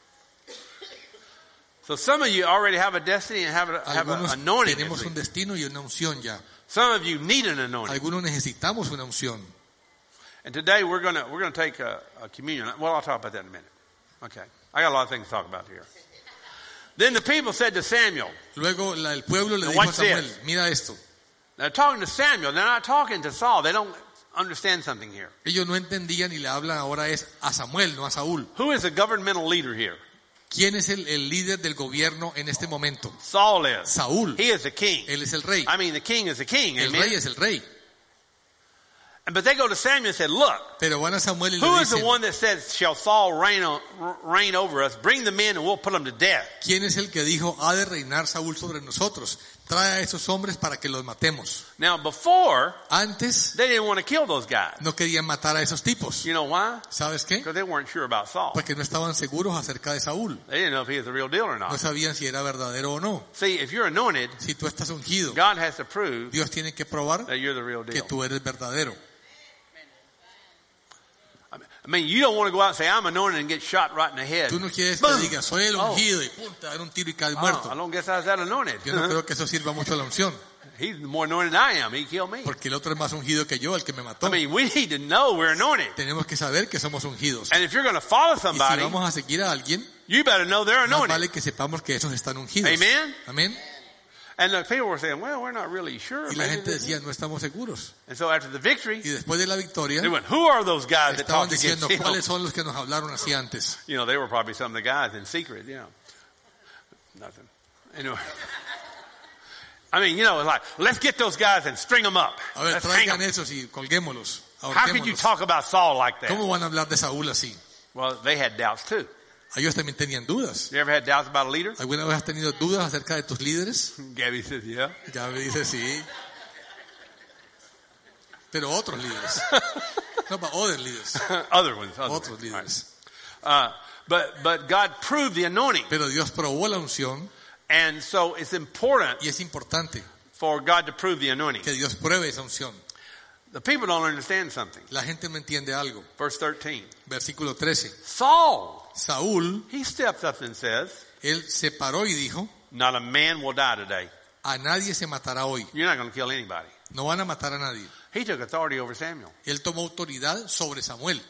So some of you already have a destiny and have, a, have an Algunos anointing. tenemos un destino y una unción ya. Some of you need an anointing. Algunos necesitamos una unción. And today we're going to we're going to take a, a communion. Well, I'll talk about that in a minute. Okay. I got a lot of things to talk about here. Then the people said to Samuel, Luego la- el pueblo le Now dijo a watch Samuel, this. mira esto. they're talking to Samuel. They're not talking to Saul. They don't understand something here. Ellos no entendían y le hablan ahora es a Samuel, no a Saúl. Who is the governmental leader here? ¿Quién es el, el líder del gobierno en este momento? Saul is. Saúl. He is the king. Él es el rey. I mean, the king is the king. El Amen. rey es el rey. But they go to Samuel and said, look, Pero van a Samuel y le who is the dicen, one that says, shall Saul reign, on, reign over us? Bring the men and we'll put them to death. ¿quién es el que dijo, ha de reinar Saúl sobre nosotros? trae a esos hombres para que los matemos. Now before, Antes they didn't want to kill those guys. no querían matar a esos tipos. You know why? ¿Sabes qué? Because they weren't sure about Saul. Porque no estaban seguros acerca de Saúl. They didn't know if he was the real deal or No not. sabían si era verdadero o no. See, if you're anointed, Si tú estás ungido, God has to prove Dios tiene que probar that you're the real que deal. tú eres verdadero. I mean, you don't want to go out and say, I'm anointed and get shot right in the head. Tú no quieres que Boom. digas, soy el Oh. ungido y punta, dar un tiro y caer Oh, I muerto. don't guess I was that anointed. Yo no creo que eso sirva mucho a la unción, He's more anointed than I am. He killed me. porque el otro es más ungido que yo, el que me mató. I mean, we need to know we're anointed. Tenemos que saber que somos ungidos. And if you're going to follow Y si somebody, vamos a seguir a alguien, you better know they're más anointed. vale que sepamos que esos están ungidos. Amen. Amén. And the people were saying, well, we're not really sure. Y la Maybe gente this is-" decía, no estamos seguros. And so after the victory, Y después de la victoria, they went, who are those guys that estaban talked against diciendo, him? ¿cuáles son los que nos hablaron así antes? You know, they were probably some of the guys in secret, you know. Nothing. Anyway. I mean, you know, it's like, let's get those guys and string them up. A ver, Let's hang traigan 'em. esos y colguémoslos. How could you ahorquémoslos. talk about Saul like that? ¿Cómo van a hablar de Saúl así? Well, they had doubts too. Ellos también tenían dudas. You ever had doubts about a leader? ¿Alguna vez has tenido dudas acerca de tus líderes? Gabby says, yeah. Ya me dice sí. Pero otros líderes. No, but other leaders. Other ones. Other Otros ones. líderes. Uh, but, but God proved the anointing. Pero Dios probó la unción And so it's important y es importante for God to prove the anointing. que Dios pruebe esa unción. The people don't understand something. La gente no entiende algo. Verse thirteen. Versículo trece. Saul, Saúl, he steps up and says, él se paró y dijo, not a man will die today. a nadie se matará hoy. You're not going to kill anybody. No van a matar a nadie. He took authority over Samuel. Él tomó autoridad sobre Samuel.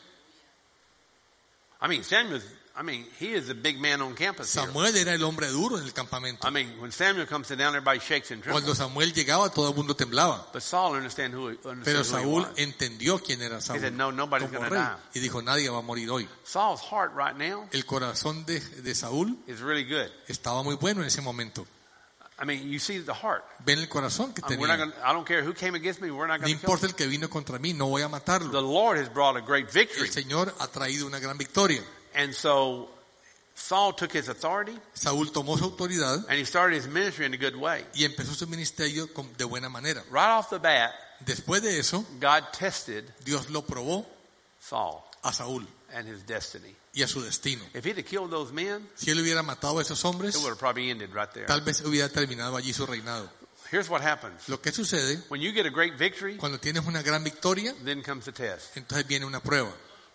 I mean, Samuel's, I mean, he is the big man on campus here. Samuel era el hombre duro en el campamento. I mean, when Samuel comes down, everybody shakes and Cuando trembles. Samuel llegaba, todo el mundo temblaba. But Saul understand who, Pero understood who he Saúl was. entendió quién era He Saúl said, no, nobody's como going to rey. die. Y dijo, nadie va a morir hoy. Saul's heart right now El corazón de, de Saúl is really good. estaba muy bueno en ese momento. I mean, you see the heart. Ven el corazón que I mean, we're not tenía. gonna, I don't care who came against me, we're not No going to kill importa him. el que vino contra mí, no voy a The matarlo. Lord has brought a great victory. El Señor ha traído una gran victoria. And so Saul took his authority Saúl tomó su autoridad and he started his ministry in a good way. y empezó su ministerio con- de buena manera. Right off the bat, Después de eso, God tested Dios lo probó Saul a Saúl and his destiny. y a su destino. If he'd have killed those men, Si él hubiera matado a esos hombres, it would have probably ended right there. tal vez hubiera terminado allí su reinado. Here's what happens. Lo que sucede, When you get a great victory, cuando tienes una gran victoria, then comes the test. entonces viene una prueba.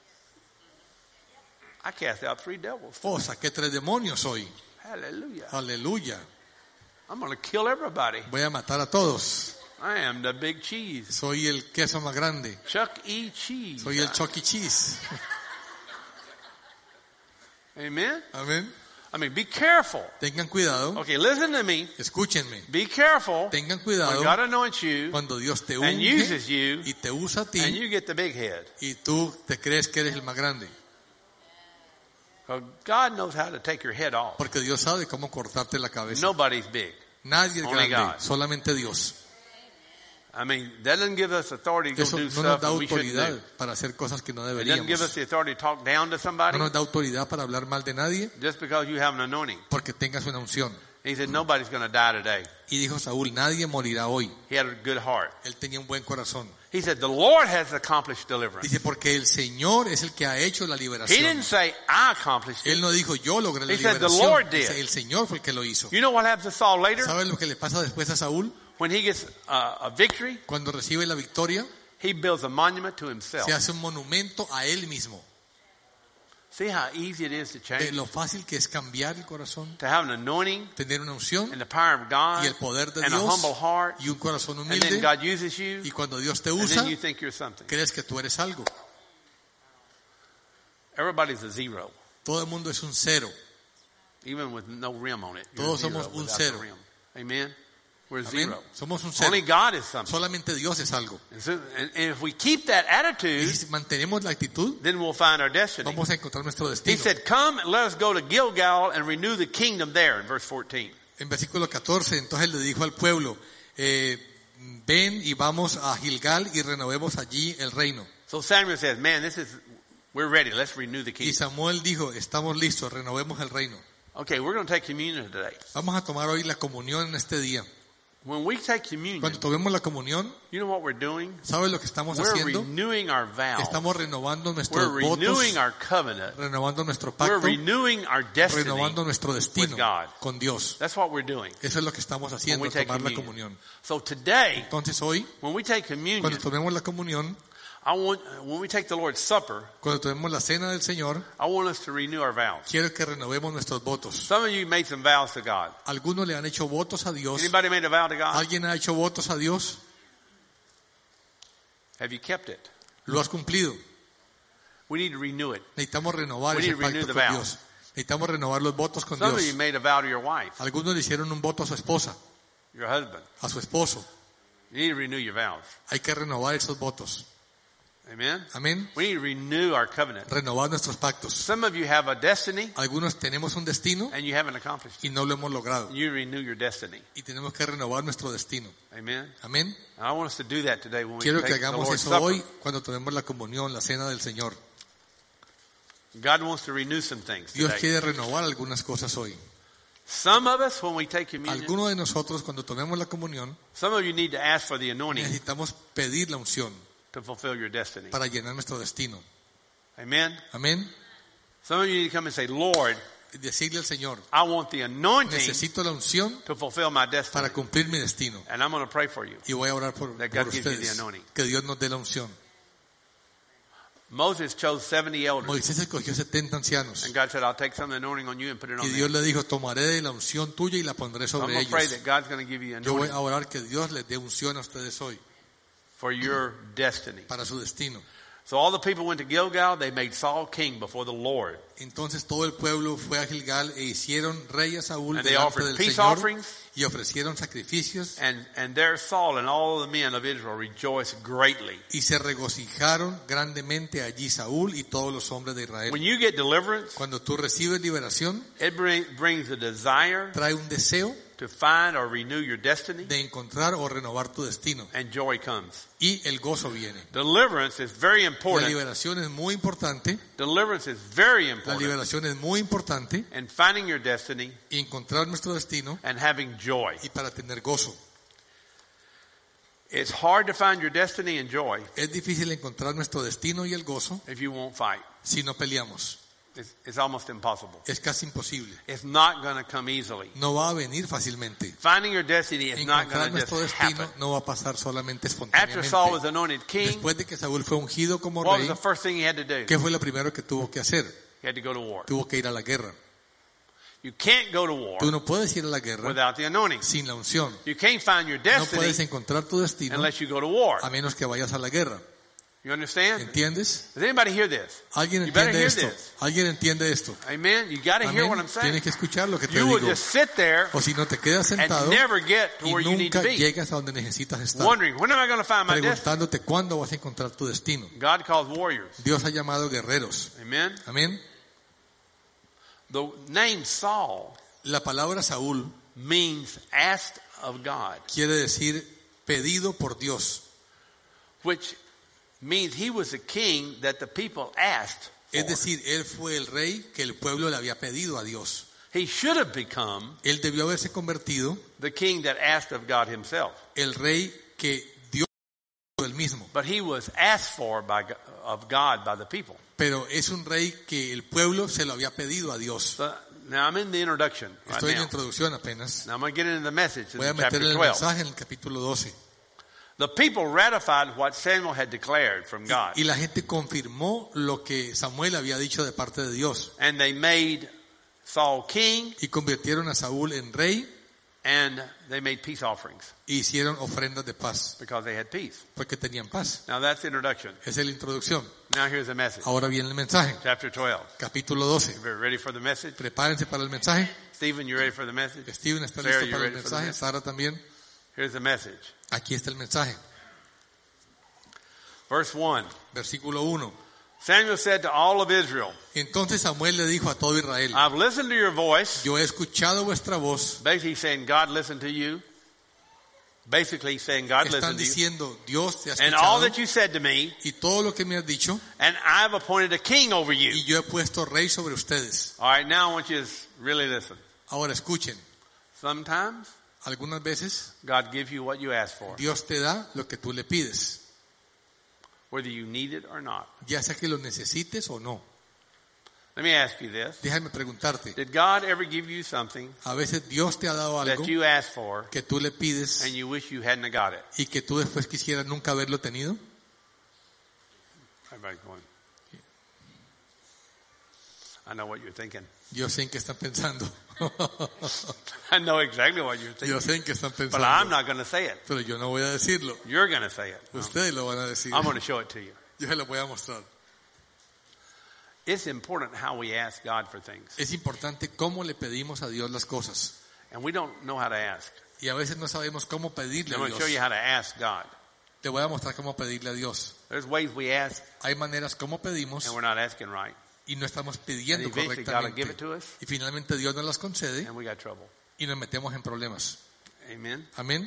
I cast out three devils. Oh, saqué tres demonios hoy. Hallelujah. Aleluya. I'm going to kill everybody. Voy a matar a todos. I am the big cheese. Soy el queso más grande. Chuck E. Cheese. Soy el Chuck E. Cheese. Amen? Amén. I mean, be careful. Tengan cuidado. Okay, listen to me. Escúchenme. Be careful Tengan when God cuidado anoints you cuando Dios te and unge uses you y te usa a and ti you get the big head. y tú te crees que eres el más grande. 'Cause God knows how to take your head off. Porque Dios sabe cómo cortarte la cabeza. Nobody's big. Nadie es Only grande, God. solamente Dios. I mean, that doesn't give us authority to go Eso do no nos stuff da that we shouldn't autoridad do. para hacer cosas que no It doesn't give us deberíamos. the authority to talk down to somebody No nos da autoridad para hablar mal de nadie just because you have an anointing. porque tengas una unción. He said, nobody's going to die today. Y dijo Saúl, nadie morirá hoy. He had a good heart. Él tenía un buen corazón. He said, the Lord has accomplished deliverance. Dice, porque el Señor es el que ha hecho la He liberación. didn't say, I accomplished Él it. no dijo, yo logré la He said, "The liberación". Lord did. Dice, el Señor fue el que lo hizo. You know what happens to Saul later? ¿Sabes lo que le pasa después a Saúl? When he gets uh, a victory, Cuando recibe la victoria, he builds a monument to himself. se hace un monumento a él mismo. See how easy it is to De change? lo fácil que es cambiar el corazón, To have an anointing tener una unción and the power of God y el poder de and a Dios humble heart, y un corazón and then humilde. God uses you, Y cuando Dios te and usa, then you think you're something. crees que tú eres algo. Everybody's a zero, Todo el mundo es un cero. even with no rim on it. You're Todos a zero somos un without the cero. rim. Amen? We're Amén. zero. Somos un cero. Only God is something. Solamente Dios es algo. And, so, and, and if we keep that Y attitude, si mantenemos la actitud, then we'll find our destiny. vamos a encontrar nuestro He destino. said, come, let us go to Gilgal and renew the kingdom there, in verse fourteen. En versículo catorce, entonces le dijo al pueblo, eh, ven y vamos a Gilgal y renovemos allí el reino. So Samuel says, man, this is, we're ready. Let's renew the Y kingdom. Samuel dijo, estamos listos, renovemos el reino. Okay, we're going to take communion today. Vamos a tomar hoy la comunión en este día. when we take communion, Cuando tomemos la comunión, you know what we're doing? ¿sabes lo que estamos We're haciendo? renewing our vows. Estamos renovando nuestros We're votos, renewing our covenant. renovando nuestro We're pacto, renewing our destiny. renovando nuestro destino with God. con Dios. That's what we're doing. Eso es lo que estamos When haciendo, we take tomar la communion. comunión. So today, Entonces hoy, when we take communion, cuando tomemos la comunión, I want when we take the Lord's Supper, cuando tomemos la cena del Señor, I want us to renew our vows. quiero que renovemos nuestros votos. Some of you made some vows to God. Algunos le han hecho votos a Dios. Anybody made a vow to God? ¿Alguien ha hecho votos a Dios? Have you kept it? ¿Lo has cumplido? We need to renew it. Necesitamos renovar We ese need to renew pacto the con vow. Dios. Necesitamos renovar los votos con Some of Dios. you made a vow to your wife, Algunos le hicieron un voto a su esposa, your husband. a su esposo. You need to renew your vows. Hay que renovar esos votos. Amen? Amén. We need to renew our covenant. Renovar nuestros pactos. Some of you have a destiny Algunos tenemos un destino and you haven't accomplished it. y no lo hemos logrado. You renew your destiny. Y tenemos que renovar nuestro destino. Amen? Amén. And I want us to do that today when we Quiero que take the hagamos Lord's eso Supper. hoy cuando tomemos la comunión, la cena del Señor. God wants to renew some things Dios today. quiere renovar algunas cosas hoy. Some of us, when we take communion, Algunos de nosotros cuando tomemos la comunión some of you need to ask for the anointing necesitamos pedir la unción to fulfill your destiny. para llenar nuestro destino. Amen? Amén. Some of you need to come and say, Lord, Y decirle al Señor, I want the anointing necesito la unción to fulfill my destiny. para cumplir mi destino. And I'm going to pray for you. Y voy a orar por, That por God gives you the ustedes. anointing. Que Dios nos dé la unción. Moses chose seventy elders. Moisés escogió setenta ancianos. And God said, I'll take some of the anointing on you and put it on Y them. Dios le dijo, tomaré de la unción tuya y la pondré So I'm sobre going to pray ellos. that God's going to give you Yo voy anointing a orar que Dios les dé unción a ustedes hoy for your destiny. para su destino. So all the people went to Gilgal. They made Saul king before the Lord. Entonces todo el pueblo fue a Gilgal e hicieron rey a Saúl And they delante offered del peace Señor offerings. y ofrecieron sacrificios And, and there Saul and all the men of Israel rejoiced greatly. y se regocijaron grandemente allí Saúl y todos los hombres de Israel. When you get deliverance, Cuando tú recibes liberación, it bring, brings a desire trae un deseo to find or renew your destiny, de encontrar o renovar tu destino and joy comes. y el gozo viene. Deliverance is very La important. liberación es muy importante, Deliverance is very la important. liberación es muy importante And finding your destiny y encontrar nuestro destino and having joy. y para tener gozo. It's hard to find your destiny and joy Es difícil encontrar nuestro destino y el gozo if you won't fight. si no peleamos. It's, it's almost impossible. Es casi imposible. It's not going to come easily. No va a venir fácilmente. Finding your destiny is not Encontrar going to nuestro just destino happen. no va a pasar solamente After Saul was espontáneamente. anointed king, Después de que Saúl fue ungido como what was rey, the first thing he had to do? ¿qué fue lo primero que tuvo que hacer? He had to go to war. Tuvo que ir a la guerra. You can't go to war Tú no puedes ir a la guerra without the anointing. sin la unción. You can't find your No puedes destiny encontrar tu destino unless you go to war. a menos que vayas a la guerra. You understand? ¿Entiendes? Does anybody hear this? ¿Alguien You better entiende hear esto? this. ¿Alguien entiende esto? Amen. You got to hear what Amén. I'm saying. Tienes que escuchar lo que te You will digo. just sit there O si no te quedas sentado and never get to y where you need to nunca be, llegas a donde necesitas estar, wondering, when am I going to find my destiny? preguntándote cuándo vas a encontrar tu destino. God calls warriors. Dios ha llamado guerreros. Amen. Amén. The name Saul La palabra Saúl means asked of God, quiere decir pedido por Dios. which means he was a king that the people asked for. Es decir, él fue el rey que el pueblo le había pedido a Dios. He should have become Él debió haberse convertido the king that asked of God himself. el rey que Dios él mismo. But he was asked for by Go- of God by the people. Pero es un rey que el pueblo se lo había pedido a Dios. So, now I'm in the introduction right Estoy en la now. introducción apenas. Now I'm going to get into the message in Voy a chapter meter el twelve. mensaje en el capítulo doce. The people ratified what Samuel had declared from God. Y la gente confirmó lo que Samuel había dicho de parte de Dios. And they made Saul king, Y convirtieron a Saúl en rey and they made peace offerings e hicieron ofrendas de paz. because they had peace. Porque tenían paz. Now that's the introduction. Esa es la introducción. Now here's the message. Ahora viene el mensaje. Chapter twelve. Capítulo doce. You ready for the message? Prepárense para el mensaje. Stephen, you ready for the message? Steven está Sarah, listo you para el ready for the mensaje. message? Sara también. Here's the message. Aquí está el mensaje. Verse one. Versículo uno. Samuel said to all of Israel, Entonces Samuel le dijo a todo Israel, I've listened to your voice. yo he escuchado vuestra voz. Basically he's saying God listened to you. Basically he's saying God Están listened to you. diciendo, Dios te ha And all escuchado that you said to me, y todo lo que me has dicho and I've appointed a king over you. y yo he puesto rey sobre ustedes. All right, now I want you to really listen. Ahora escuchen. Sometimes Algunas veces God gives you what you ask for, Dios te da lo que tú le pides, whether you need it or not. ya sea que lo necesites o no. Let me ask you this. Déjame preguntarte, Did God ever give you something a veces Dios te ha dado algo that you asked for que tú le pides and you wish you hadn't got it? y que tú después quisieras nunca haberlo tenido? Everybody's going, I know what you're thinking. Yo sé en qué están pensando. I know exactly what you're thinking. Yo sé en qué están But I'm pensando. not going to say it. Pero yo no voy a decirlo. You're going to say it. Ustedes lo van a decir. I'm going to show it to you. Yo se lo voy a mostrar. It's important how we ask God for things. Es importante cómo le pedimos a Dios las cosas. And we don't know how to ask. Y a veces no sabemos cómo pedirle I'm a going to show you Dios. how to ask God. Te voy a mostrar cómo pedirle a Dios. There's ways we ask Hay maneras como pedimos and we're not asking right. y no estamos And pidiendo eventually God will give it correctamente. to us Y finalmente Dios nos las concede and we got trouble. y nos metemos en problemas. Amen. Amén.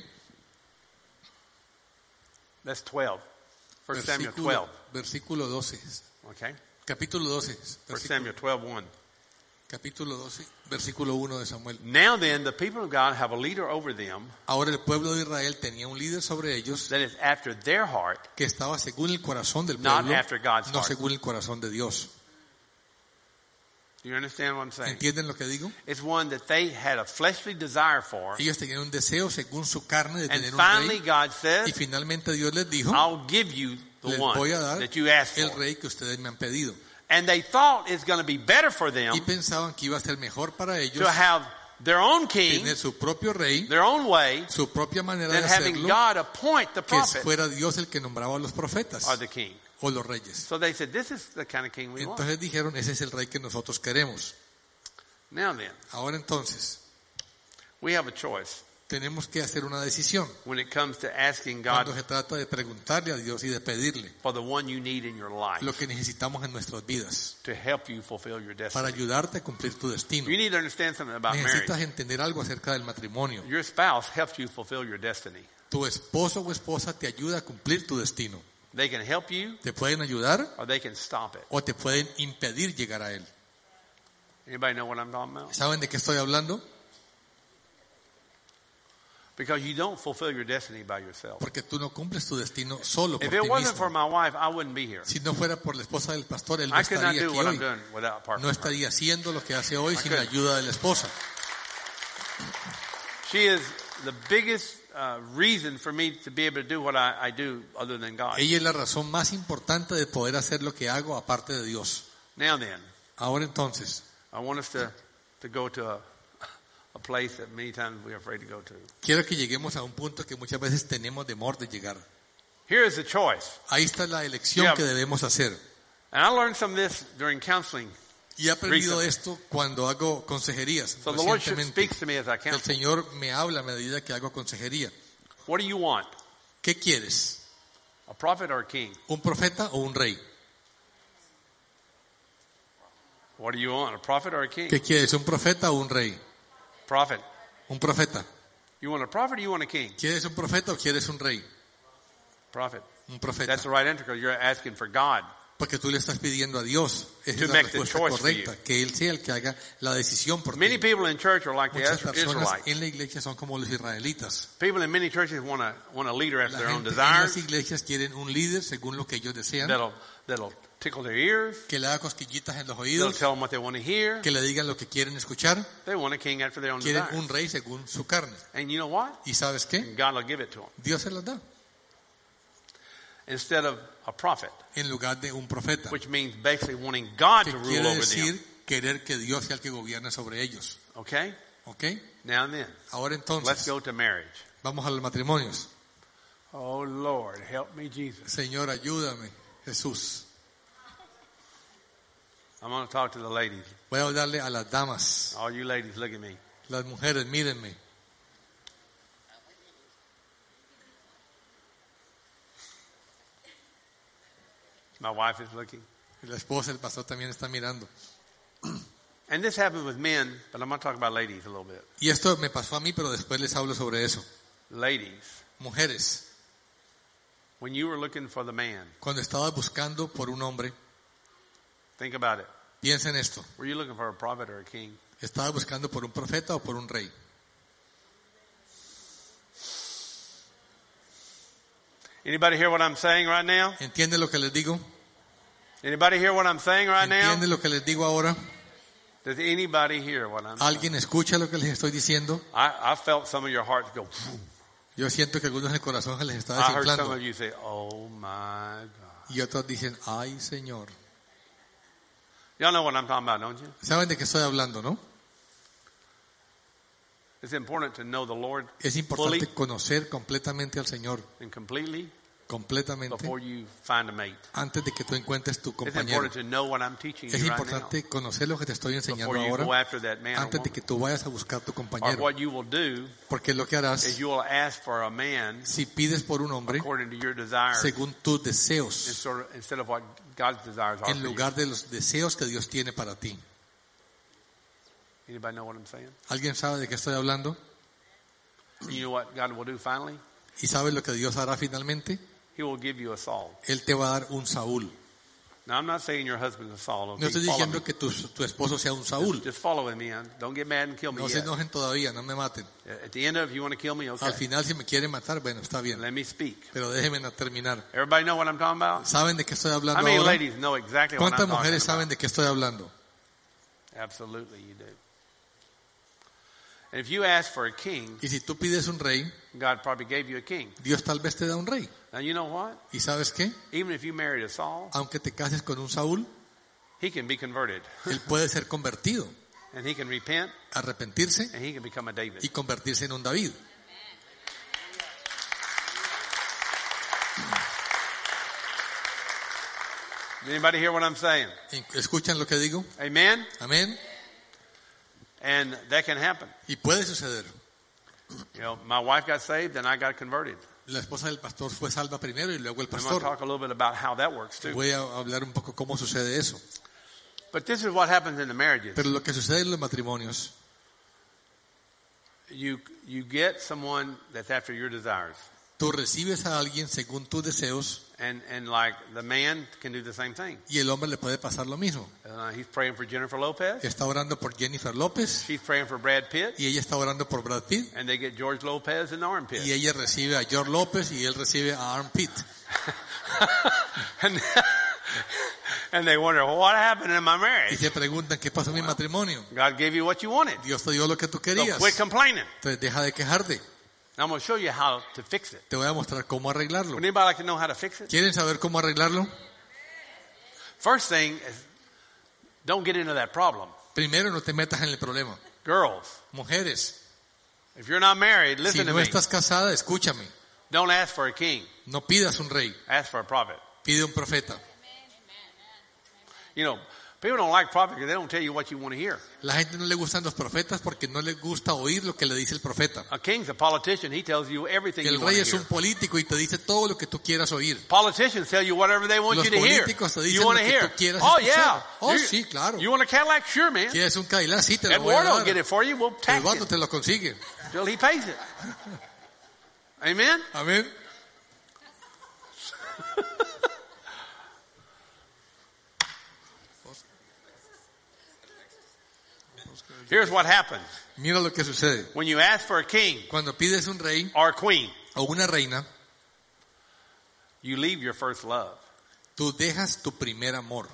That's twelve. First Samuel Versículo, twelve. versículo doce. Okay. Capítulo doce. First Versículo, Samuel twelve one. capítulo doce, versículo uno de Samuel. Now then, the people of God have a leader over them Ahora el pueblo de Israel tenía un líder sobre ellos that is after their heart, que estaba según el corazón del not pueblo, after God's no heart. según el corazón de Dios. Do you understand what I'm saying? ¿Entienden lo que digo? It's one that they had a fleshly desire for. Ellos tenían un deseo según su carne de And tener un finally rey God y says, finalmente Dios les dijo, I'll give you the les one voy a dar that you asked el for. rey que ustedes me han pedido. And they thought it's going to be better for them Y pensaban que iba a ser mejor para ellos to have their own king, tener su propio rey, their own way, su propia manera de than having hacerlo, God appoint the que prophet fuera Dios el que nombraba a los profetas or the king. o los reyes. So they said, this is the kind of king we want. Entonces dijeron, ese es el rey que nosotros queremos. Now then, Ahora entonces, we have a choice tenemos que hacer una decisión when it comes to asking cuando God se trata de preguntarle a Dios y de pedirle for the one you need in your life lo que necesitamos en nuestras vidas to help you fulfill your para destiny. ayudarte a cumplir tu destino. You need to understand something about Necesitas marriage. entender algo acerca del matrimonio. Your spouse helps you fulfill your destiny. Tu esposo o esposa te ayuda a cumplir tu destino. They can help you Te pueden ayudar or they can stop it. o te pueden impedir llegar a él. Anybody know what I'm talking about? ¿Saben de qué estoy hablando? Because you don't fulfill your destiny by yourself. Porque tú no cumples tu destino solo por If ti it wasn't for mismo. my wife, I wouldn't be here. Si no fuera por la esposa del pastor, él no I could not estaría do aquí what I'm hoy. doing without a partner. No estaría haciendo lo que hace hoy I sin la couldn't. ayuda de la esposa. She is the biggest uh, reason for me to be able to do what I, I do other than God. Ella es la razón más importante de poder hacer lo que hago aparte de Dios. Now then, Ahora entonces, I want us to, to go to a, a place that many times we're afraid to go to. quiero que lleguemos a un punto que muchas veces tenemos temor de llegar. Here is the choice. Ahí está la elección Yeah. que debemos hacer. And I learned some of this during counseling. Y he aprendido Recently. esto cuando hago consejerías. So the Lord Recientemente, speaks to me as I el counsel. Señor me habla a medida que hago consejería. What do you want? ¿Qué quieres? A prophet or a king? ¿Un profeta o un rey? What do you want? A prophet or a king? ¿Qué quieres? ¿Un profeta o un rey? Prophet. Un profeta. You want a prophet or you want a king? ¿Quieres un profeta o quieres un rey? Prophet. Un profeta. That's the right answer because you're asking for God. Porque tú le estás pidiendo a Dios. Esa To es la make the respuesta choice for correcta. Que Él sea el que haga la decisión por Many ti. people in church are like the Muchas personas Israelites. en la iglesia son como los israelitas. People in many churches want a, want a leader after La their own gente en las desires iglesias quieren un líder según lo que ellos desean. that'll, that'll tickle their ears, Que le haga cosquillitas en los that'll oídos. tell them what they want to hear. Que le digan lo que quieren escuchar. They want a king after their own Quieren desires. un rey según su carne. And you know what? ¿Y sabes qué? God will give it to them. Dios se los da. Instead of a prophet, En lugar de un profeta. which means basically wanting God Que to rule quiere over decir them. querer que Dios sea el que gobierne sobre ellos. Okay? ¿Ok? Now and then, Ahora let's entonces, go to marriage. vamos a los matrimonios. Oh Lord, help me, Jesus. Señor, ayúdame, Jesús. I'm going to talk to the ladies. Voy a hablarle a las damas. All you ladies, look at me. Las mujeres, mírenme. My wife is looking. Y la esposa, el pastor también está mirando. And this happens with men, but I'm going to talk about ladies a little bit. Y esto me pasó a mí, pero después les hablo sobre eso. Ladies, Mujeres, when you were looking for the man, cuando estabas buscando por un hombre, think about it. piensa en esto. Were you looking for a prophet or a king? ¿Estabas buscando por un profeta o por un rey? Anybody hear what I'm saying right now? ¿Entiende lo que les digo? Anybody hear what I'm saying right now? ¿Entiende lo que les digo ahora? Does anybody hear what I'm saying? ¿Alguien escucha lo que les estoy diciendo? I, I felt some of your hearts go. Yo siento que algunos en el corazón se les está I heard some desinflando. of you say, "Oh my God." Y otros dicen, ay Señor. Y'all know what I'm talking about, don't you? ¿Saben de qué estoy hablando, no? It's important to know the Lord Es importante conocer completamente al Señor, and completely completamente, before you find a mate. antes de que tú encuentres tu It's compañero. important to know what I'm teaching Es you right now importante conocer lo que te estoy enseñando before you go ahora, after that man or antes de woman. que tú vayas a buscar tu Or compañero. what you will do Porque lo que harás, is you will ask for a man si pides por un hombre, according to your desires según tus deseos, instead of, instead of what God's desires are en for you. lugar de los deseos que Dios tiene para ti. Anybody know what I'm saying? ¿Alguien sabe de qué estoy hablando? You know what God will do finally? ¿Y sabe lo que Dios hará finalmente? He will give you a Saul. Él te va a dar un Saúl. Now, I'm not saying your husband's a Saul. Okay? No estoy Follow diciendo me. que tu, tu esposo sea un Saúl. Just, just follow me, man. Don't get mad and kill me No se yet. enojen todavía, no me maten. At the end of it, if you want to kill me, okay. Al final, si me quieren matar, bueno, está bien. Let me speak. Pero déjenme na- terminar. Everybody know what I'm talking about? ¿Saben de qué estoy How hablando many ahora? ladies know exactly what ¿Cuántas I'm talking mujeres about? saben de qué estoy hablando? Absolutely, you do. And if you ask for a king, Y si tú pides un rey, God probably gave you a king. Dios tal vez te da un rey. Now, you know what? ¿Y sabes qué? Even if you married a Saul, Aunque te cases con un Saúl, he can be converted. él puede ser convertido, And he can repent, arrepentirse and he can become a David. y convertirse en un David. Anybody hear what I'm saying? ¿Escuchan lo que digo? Amen? Amén. And that can happen. Y puede suceder. You know, my wife got saved, and I got converted. La esposa del pastor fue salva primero y luego el I'm going to pastor. talk a little bit about how that works too. Voy a hablar un poco cómo sucede eso. But this is what happens in the marriages. Pero lo que sucede en los matrimonios, You you get someone that's after your desires, tú recibes a alguien según tus deseos and and like the man can do the same thing. y el hombre le puede pasar lo mismo. Uh, he's praying for Jennifer Lopez. Está orando por Jennifer López She's praying for Brad Pitt, y ella está orando por Brad Pitt and they get George Lopez in the armpit. y ella recibe a George López y él recibe a Aaron Pitt. and, and they wonder, well, what happened in my Y marriage? se preguntan, ¿qué pasó en mi matrimonio? God gave you what you wanted. Dios te dio lo que tú So querías. quit complaining. Entonces deja de quejarte. Now I'm going to show you how to fix it. Te voy a mostrar cómo arreglarlo. Would anybody like to know how to fix it? ¿Quieren saber cómo arreglarlo? First thing is, don't get into that problem. Primero, no te metas en el problema. Girls, Mujeres, if you're not married, si listen to no me. estás casada, escúchame. Don't ask for a king. No pidas un rey, Ask for a prophet. pide un profeta. You know, people don't like prophets because they don't tell you what you want to hear. La gente no le gustan los profetas porque no le gusta oír lo que le dice el profeta. A king's a politician. He tells you everything El you want rey to es hear. un político y te dice todo lo que tú quieras oír. Politicians tell you whatever they want Los you to hear. políticos te dicen You want lo to que hear. tú quieras Oh, escuchar. yeah. Oh, You- sí, claro. You want a Cadillac? Sure, man. ¿Quieres un Cadillac? Sí, te lo voy a Eduardo will dar. get it for you. We'll tax Eduardo it te lo consigue. till he pays it. Amen? Amén. Here's what happens. Mira lo que sucede. When you ask for a king Cuando pides un rey or a queen, o una reina, you leave your first love. tú dejas tu primer amor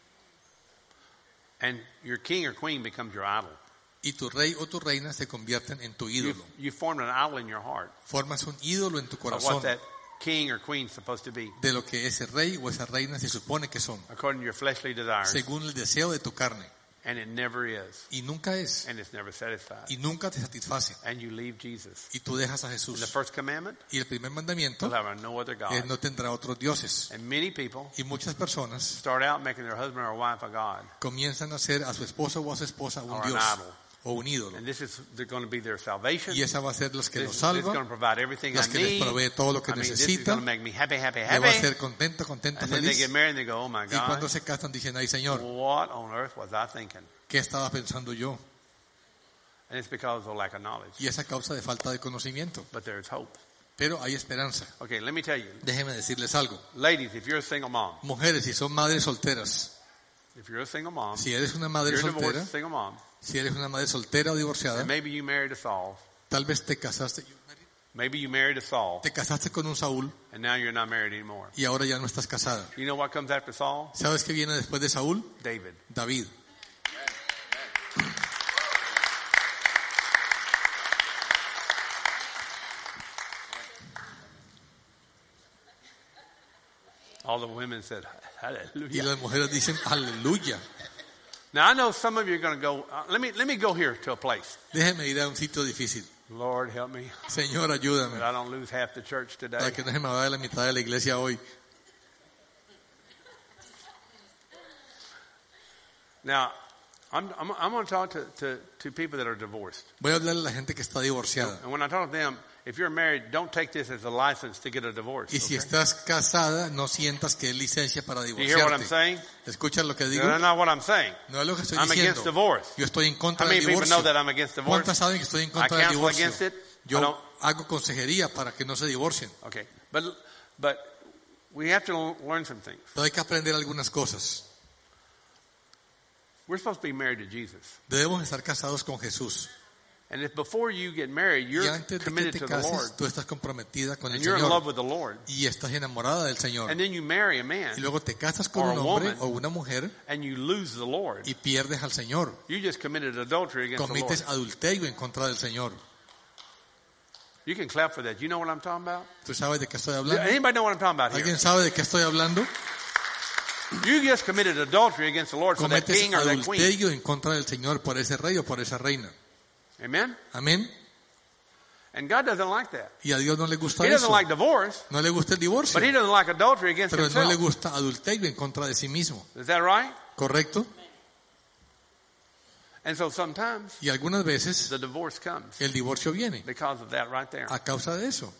And your king or queen becomes your idol. y tu rey o tu reina se convierten en tu You, ídolo. you formed an idol in your heart Formas un ídolo en tu of corazón what that king or queen is supposed to be, de lo que ese rey o esa reina se supone que son, according to your fleshly desires. según el deseo de tu carne. And it never is. Y nunca es. And it's never satisfied. Y nunca te satisface. And you leave Jesus. Y tú dejas a And the Jesús. first commandment, Y el primer mandamiento you'll have no other God. es no tendrá otros dioses. And many people Y muchas personas start out making their husband or wife a God. comienzan a hacer a su esposo o a su esposa un Or an dios idol. o un ídolo. And this is they're going to be their salvation. Y esa va a ser los que This, los this is going salva, to provide everything las I que les need. provee todo lo que I mean, this is necesita, going to make me happy, happy, le va a happy. hacer contento, contento, And then they feliz. get married and they go, oh my Y cuando God, se casan dicen, ay Señor, what on earth was I thinking? ¿qué estaba pensando yo? And it's because of lack of knowledge. Y esa causa de falta de conocimiento. But there's hope. Pero hay esperanza. Okay, let me tell you. Déjeme decirles algo. Ladies, if you're a single mom, Mujeres, si son madres solteras, if you're a single mom, si eres una madre you're a soltera, divorced single mom, si eres una madre soltera o divorciada, and maybe you married a Saul, tal vez te casaste. Maybe you married a Saul, Te casaste con un Saúl and now you're not married anymore. y ahora ya no estás casada. You know what comes after Saul? ¿Sabes qué viene después de Saúl? David. David. All the women said, Y hallelujah. las mujeres dicen, aleluya. Now I know some of you are going to go, uh, let me let me go here to a place. Déjeme ir a un sitio difícil. Lord, help me Señor, ayúdame. that I don't lose half the church today. Para que no se me vaya la mitad de la iglesia hoy. Now, I'm, I'm, I'm going to talk to, to, to people that are divorced. Voy a hablarle a la gente que está divorciada. And when I talk to them, if you're married, don't take this as a license to get a divorce. Y si Okay? estás casada, no sientas que es licencia para Do you hear what I'm divorciarte. saying? ¿Escuchas lo que digo? That's not what I'm saying. No es lo que estoy I'm against diciendo. divorce. Yo estoy en How contra many del people know divorcio. that I'm against divorce? ¿Cuántas saben que estoy en I contra del counsel divorcio? against it. I Yo don't. hago consejería para que no se divorcien. Okay, but but we have to learn some things. Pero hay que aprender algunas cosas. We're supposed to be married to Jesus, Debemos estar casados con Jesús. and if before you get married, Y you're antes de que committed te to the Lord, cases, tú estás comprometida con el and you're in love Señor. with the Lord, Y estás enamorada del Señor. and then you marry a Y man, luego te casas con or un a hombre woman, o una mujer and you lose the Lord. y pierdes al Señor. You just committed adultery against the Lord. Cometes adulterio en contra del Señor. You can clap for that. You know what I'm talking about? ¿Tú sabes de qué estoy Yeah, hablando? anybody know what I'm talking about here? ¿Alguien sabe de qué estoy hablando? You just committed adultery against the Lord for that Cometes king or that queen. adulterio en contra del Señor por ese rey o por esa reina. Amen? Amén. And God doesn't like that. Y a Dios no le gusta He doesn't eso. like divorce, No le gusta el divorcio. but He doesn't like adultery against Pero no le Himself. gusta adulterio en contra de sí mismo. Is that right? ¿Correcto? And so sometimes Y algunas veces the divorce comes el divorcio viene because of that right there. a causa de eso.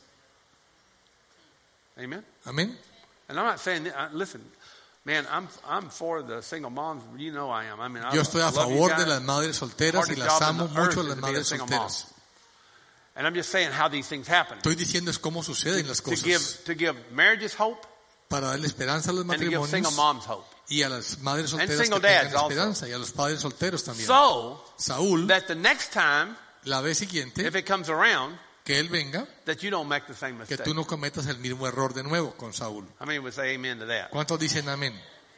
Amen? Amén. And I'm not saying, that, uh, listen, man, I'm I'm for the single moms. You know I am. I mean, I Yo estoy a love you favor guys. de las madres solteras y Hardest las job in amo the mucho a earth las is to be a madres single mom. solteras. And I'm just saying how these things happen. Estoy diciendo es cómo suceden las To give cosas to give marriages hope para darle esperanza a los and to give single matrimonios moms hope. y a las madres And solteras que single tengan dads also. esperanza y a los padres solteros también. So Saúl, that the next time, la vez siguiente if it comes around, que él venga, that you don't make the same que mistake. tú no cometas el mismo error de nuevo con Saúl. How many would say amen to that? ¿Cuántos dicen amén?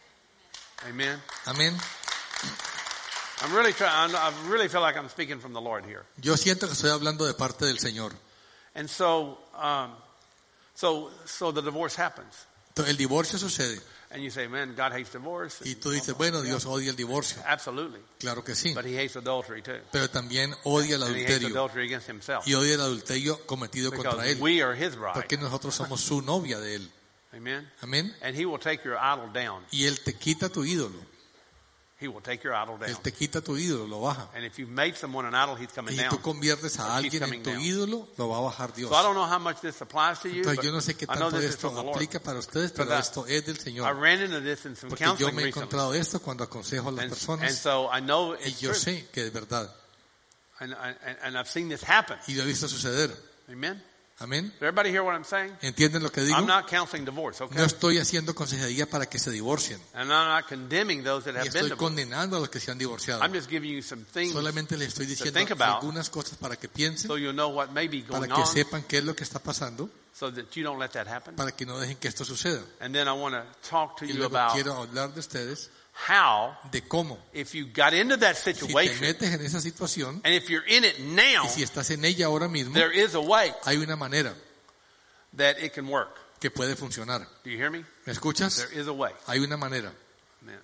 Amen. Amén. I'm really trying. I really feel like I'm speaking from the Lord here. Yo siento que estoy hablando de parte del Señor. And so, um, so, so the divorce happens, Entonces, el divorcio sucede and you say, "Man, God hates divorce." y tú dices, bueno, Dios odia el divorcio. Absolutely, Claro que sí, but He hates adultery too, pero también odia el and He hates adulterio adultery against Himself y odia el adulterio cometido contra because él, we are His bride. porque nosotros somos su novia de él. Amen. Amén. And He will take your idol down. Y él te quita tu ídolo, He will take your idol down. él te quita tu ídolo, lo baja. And if you've made someone an idol, He's Y coming si down. tú conviertes a He's alguien en coming tu down. ídolo, lo va a bajar Dios. So I don't know how much this applies to you, Entonces but yo no sé qué I know tanto this is esto from the Lord. aplica para ustedes, pero Because I- esto es del I Señor. ran into this in some Porque yo counseling me he recently, encontrado esto cuando aconsejo a las and, and personas so I know y it's yo true, sé que es verdad. and, and, and I've seen this happen. Y lo he visto suceder. Amen. Amén. Does everybody hear what I'm saying? ¿Entienden lo que digo? I'm not counseling divorce, okay? No estoy haciendo consejería para que se divorcien. And I'm not condemning those that Y have been estoy divorced. condenando a los que se han divorciado. I'm just giving you some things Solamente les estoy diciendo think about. algunas cosas para que piensen, so you'll know what may be para going que on, sepan qué es lo que está pasando, so that you don't let that happen. para que no dejen que esto suceda. And then I want to talk to Y you luego about quiero hablar de ustedes how, de cómo, if you got into that si te situation, metes en esa situación and if you're in it now, y si estás en ella ahora mismo, there is a way hay una manera that it can work. que puede funcionar. Do you hear me? ¿Me escuchas? There is a way. Hay una manera. Man.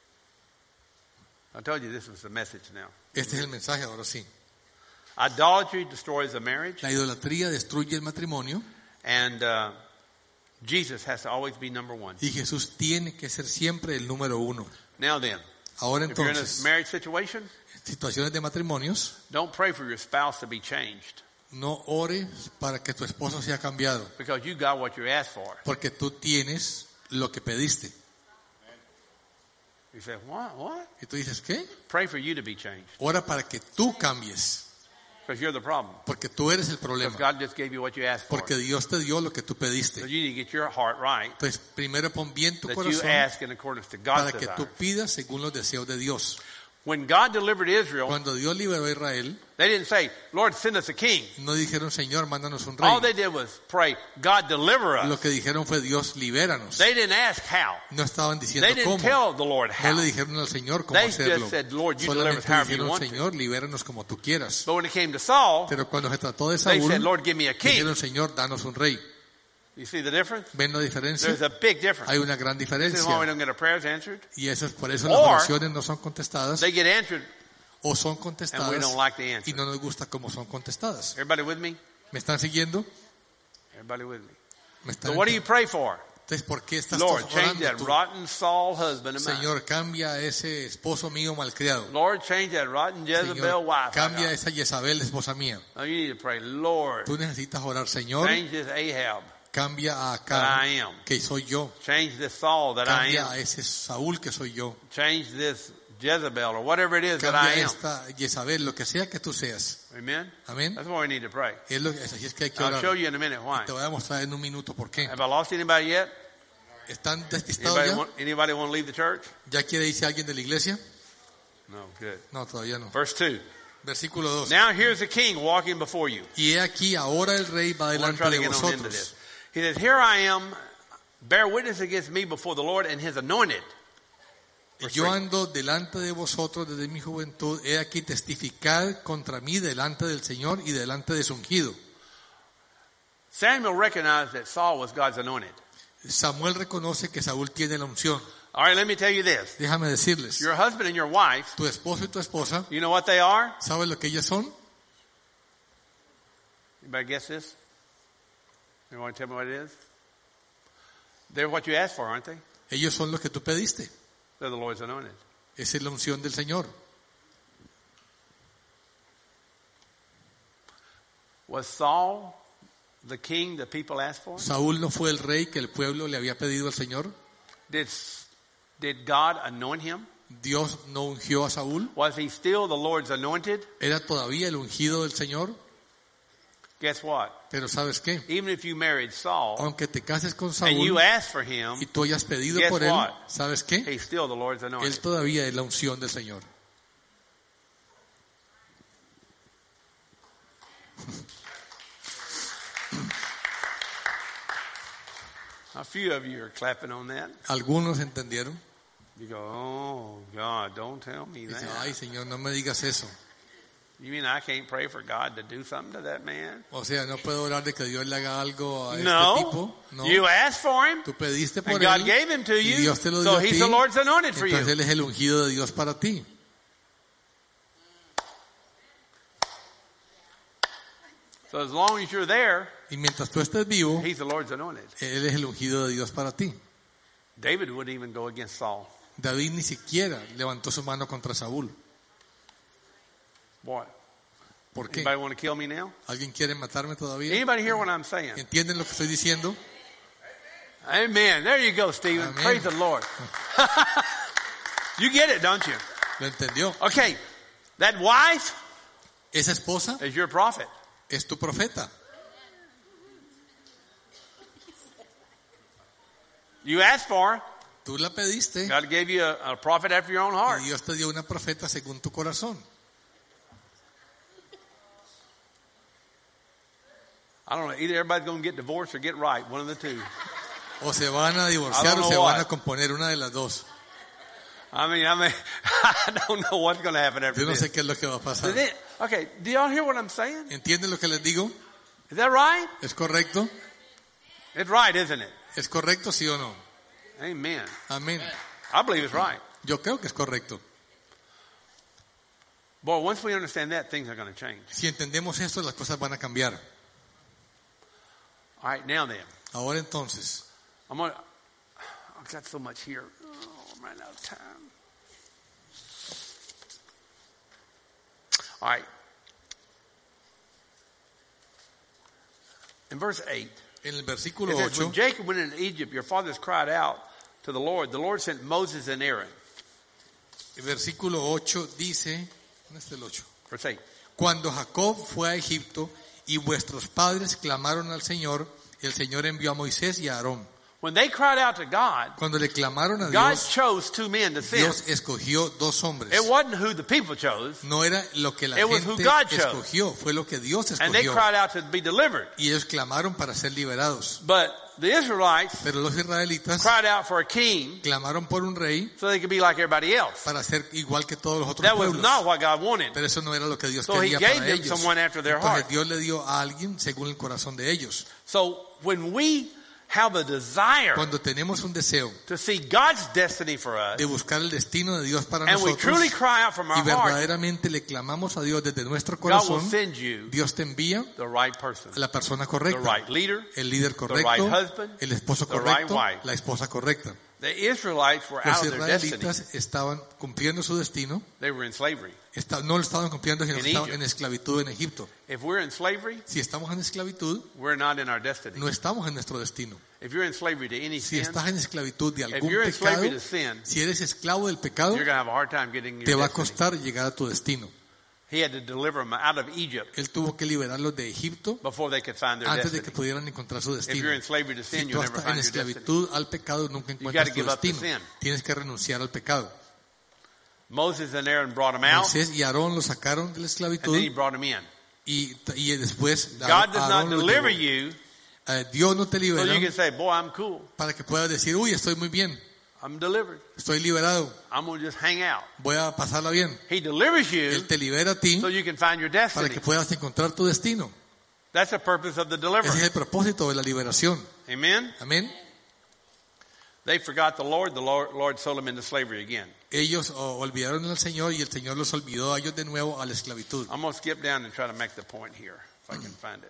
I told you this was the message now. Este es el mensaje ahora sí. Idolatry destroys a marriage, La idolatría destruye el matrimonio and uh, Jesus has to always be number one. y Jesús tiene que ser siempre el número uno. Now then, Ahora if you're in a entonces, marriage situation, situaciones de matrimonios, don't pray for your spouse to be changed no ores para que tu esposo sea cambiado, because you got what you asked for. porque tú tienes lo que pediste. You say, what? What? Y tú dices, ¿qué? Pray for you to be changed Ora para que tú cambies, because you're the problem. porque tú eres el Because problema, God just gave you what you asked for. porque Dios te dio lo que tú So pediste. you need to get your heart right Entonces, primero pon bien tu that you corazón ask in accordance to para God's que desire. tú pidas según los deseos de Dios. When God delivered Israel, Cuando Dios liberó a Israel, they didn't say, Lord, send us a king. no dijeron, Señor, mándanos un All they rey. did was pray, God, deliver Lo us. que dijeron fue, Dios, libéranos. They didn't ask how. No estaban diciendo They didn't cómo. tell the Lord No how. le dijeron al Señor cómo They hacerlo. just said, Lord, you deliver us Solamente however you dijeron, want to. Señor, libéranos como tú quieras. But when it came to Saul, Pero cuando se trató de they Saúl, said, Lord, give me a king. dijeron, Señor, danos un rey. You see the difference? ¿Ven la diferencia? There's a big difference. Hay una gran This is why we diferencia. don't get our prayers answered. Y eso es por eso Or, las oraciones no son contestadas They get answered, o son and we contestadas don't like the y answer. no nos gusta cómo son contestadas. Everybody with me? ¿Me están siguiendo? Everybody with me? ¿Me están So what do you ent- pray for? Entonces, ¿por qué estás Lord, change orando that tú? rotten Saul husband of mine. Señor, cambia a ese esposo mío malcriado. Lord, change that rotten Jezebel Señor, wife. I cambia a got. esa Jezabel, esposa mía. Now you need to pray, Lord, Tú necesitas orar, Señor, change this Ahab cambia a that Acab, I am. que soy yo. Change this Saul that I Cambia am. a ese Saúl que soy yo. Change this Jezebel or whatever it is that Cambia I am. esta Jezabel, lo que sea que tú seas. Amen? Amén. That's why we need to pray. Es lo que, así es que hay que I'll orar. show you in a minute why. Te voy a mostrar en un minuto por qué. Have I lost anybody yet? ¿Están despistados Anybody ya? want, anybody want to leave the church? ¿Ya quiere irse alguien de la iglesia? No, good. No, todavía no. Verse two. Versículo dos. Now here's the king walking before you. Y he aquí, ahora el rey va I want to delante try to de get on into vosotros. this. He says, here I am, bear witness against me before the Lord and his anointed. Verse Yo three. ando delante de vosotros desde mi juventud. He aquí testificar contra mí delante del Señor y delante de su ungido. Samuel recognized that Saul was God's anointed. Samuel reconoce que Saúl tiene la unción. All right, let me tell you this. Déjame decirles, Your husband and your wife, tu esposo y tu esposa, you know what they are? ¿sabes lo que ellas son? Anybody guess this? You want to tell me what it is? They're what you asked for, aren't they? Ellos son los que tú pediste. They're the Lord's anointed. Esa es la unción del Señor. Was Saul the king the people asked for? Saúl no fue el rey que el pueblo le había pedido al Señor. Did, did God anoint him? Dios no ungió a Saúl. Was he still the Lord's anointed? Era todavía el ungido del Señor. Guess what? Pero ¿sabes qué? Even if you married Saul Aunque te cases con and you Saúl asked for him, y tú hayas pedido guess por él, what? ¿sabes qué? he's still the Lord's Él anointed. todavía es la unción del Señor. A few of you are clapping on that. Algunos entendieron. You go, oh, God, don't tell me Dicen, that. ay Señor, no me digas eso. You mean I can't pray for God to do something to that man? O sea, no puedo orar de que Dios le haga algo a este No. tipo. No. You asked for him, Tú pediste and por God él. gave him to y you, Dios te lo dio so a he's ti. the Lord's anointed for Entonces you. él es el ungido de Dios para ti. So as long as you're there, Y mientras tú estés vivo, he's the Lord's anointed. él es el ungido de Dios para ti. David wouldn't even go against Saul. David ni siquiera levantó su mano contra Saúl. Boy, ¿Por qué? anybody want to kill me now? ¿Alguien quiere matarme todavía? Anybody hear what I'm saying? ¿Entienden lo que estoy diciendo? Amen. There you go, Stephen. Amen. Praise the Lord. You get it, don't you? ¿Lo entendió? Okay, that wife Esa esposa is your prophet. es tu profeta. You asked for her. Tú la pediste God gave you a, a prophet after your own heart. y Dios te dio una profeta según tu corazón. I don't know. Either everybody's going to get divorced or get right. One of the two. O se van a I divorciar don't o se know van what. a componer, una de las dos. I mean, I mean, I don't know what's going to happen after Yo no this. sé qué es lo que va a pasar. Did it- okay, do y'all hear what I'm saying? ¿Entienden lo que les digo? Is that right? ¿Es correcto? It's right, isn't it? ¿Es correcto, sí o no? Amen. Amén. I believe it's right. Yo creo que es correcto. Boy, once we understand that, things are going to change. Si entendemos esto, las cosas van a cambiar. All right, now then. Ahora entonces, I'm going to, I've got so much here. Oh, I'm running out of time. All right. In verse eight, en el it versículo says, ocho, when Jacob went into Egypt, your fathers cried out to the Lord. The Lord sent Moses and Aaron. el versículo ocho dice, ¿dónde está el ocho? Verse eight. Cuando Jacob fue a Egipto y vuestros padres clamaron al Señor, el Señor envió a Moisés y a Aarón. When they cried out to God, Cuando le clamaron a God Dios, chose two men to send. Dios escogió dos hombres. It wasn't who the people chose, No era lo que la It was who gente God chose. escogió, fue lo que Dios and they escogió. cried out to be delivered. Y ellos clamaron para ser liberados. But the Israelites Pero los israelitas cried out for a king clamaron por un rey so they could be like everybody else. para ser igual que todos los otros That was pueblos. not what God wanted. Pero eso no era lo que Dios So he quería gave para them ellos. someone after their Entonces heart. Dios le dio a alguien según el corazón de ellos. So when we have a desire Cuando tenemos un deseo to see God's destiny for us, de buscar el destino de Dios para and we nosotros truly cry out from y our heart, verdaderamente le clamamos a Dios desde nuestro God will corazón, send you Dios te envía the right person, a la persona the correcta, right leader. el líder right correcto, husband, el esposo the right correcto, wife. la esposa correcta. The Israelites were Los out of their destiny. israelitas estaban cumpliendo su destino, They were in slavery. esta- no lo estaban cumpliendo, sino In que estaban Egypt. en esclavitud en Egipto. If we're in slavery, Si estamos en esclavitud, we're not in our destiny. no estamos en nuestro destino. If you're in slavery to any Si sin, estás en esclavitud de if algún you're in pecado, slavery to sin, si eres esclavo del pecado, you're going to have a hard time getting te your va a destiny. costar llegar a tu destino. He had to deliver them out of Egypt Él tuvo que liberarlos de Egipto before they could find their antes de destiny. que pudieran encontrar su If destino. you're in slavery to Si sin, tú you'll never estás en find your destiny. esclavitud al pecado, nunca gotta encuentras tu give up the destino. sin. Tienes que renunciar al pecado. Moses and Aaron brought them out, Moisés y Aarón los sacaron de la and esclavitud then he brought them in. y, y después God does Aarón not los deliver llevó. you Eh, Dios no te so you libera can say, boy, I'm cool. para que puedas decir, uy, estoy muy bien, I'm delivered. estoy liberado, I'm going to just hang out. voy a pasarla bien. He delivers you Él te libera a ti so you can find your para destiny. que puedas encontrar tu destino. That's the purpose of the Ese es deliverance. el propósito de la liberación. Amen? Amén. They forgot the Lord. The Lord, Lord sold them into slavery again. Ellos oh, olvidaron al Señor y el Señor los olvidó a ellos de nuevo a la esclavitud. I'm going to skip down and try to make the point here, if I can find it.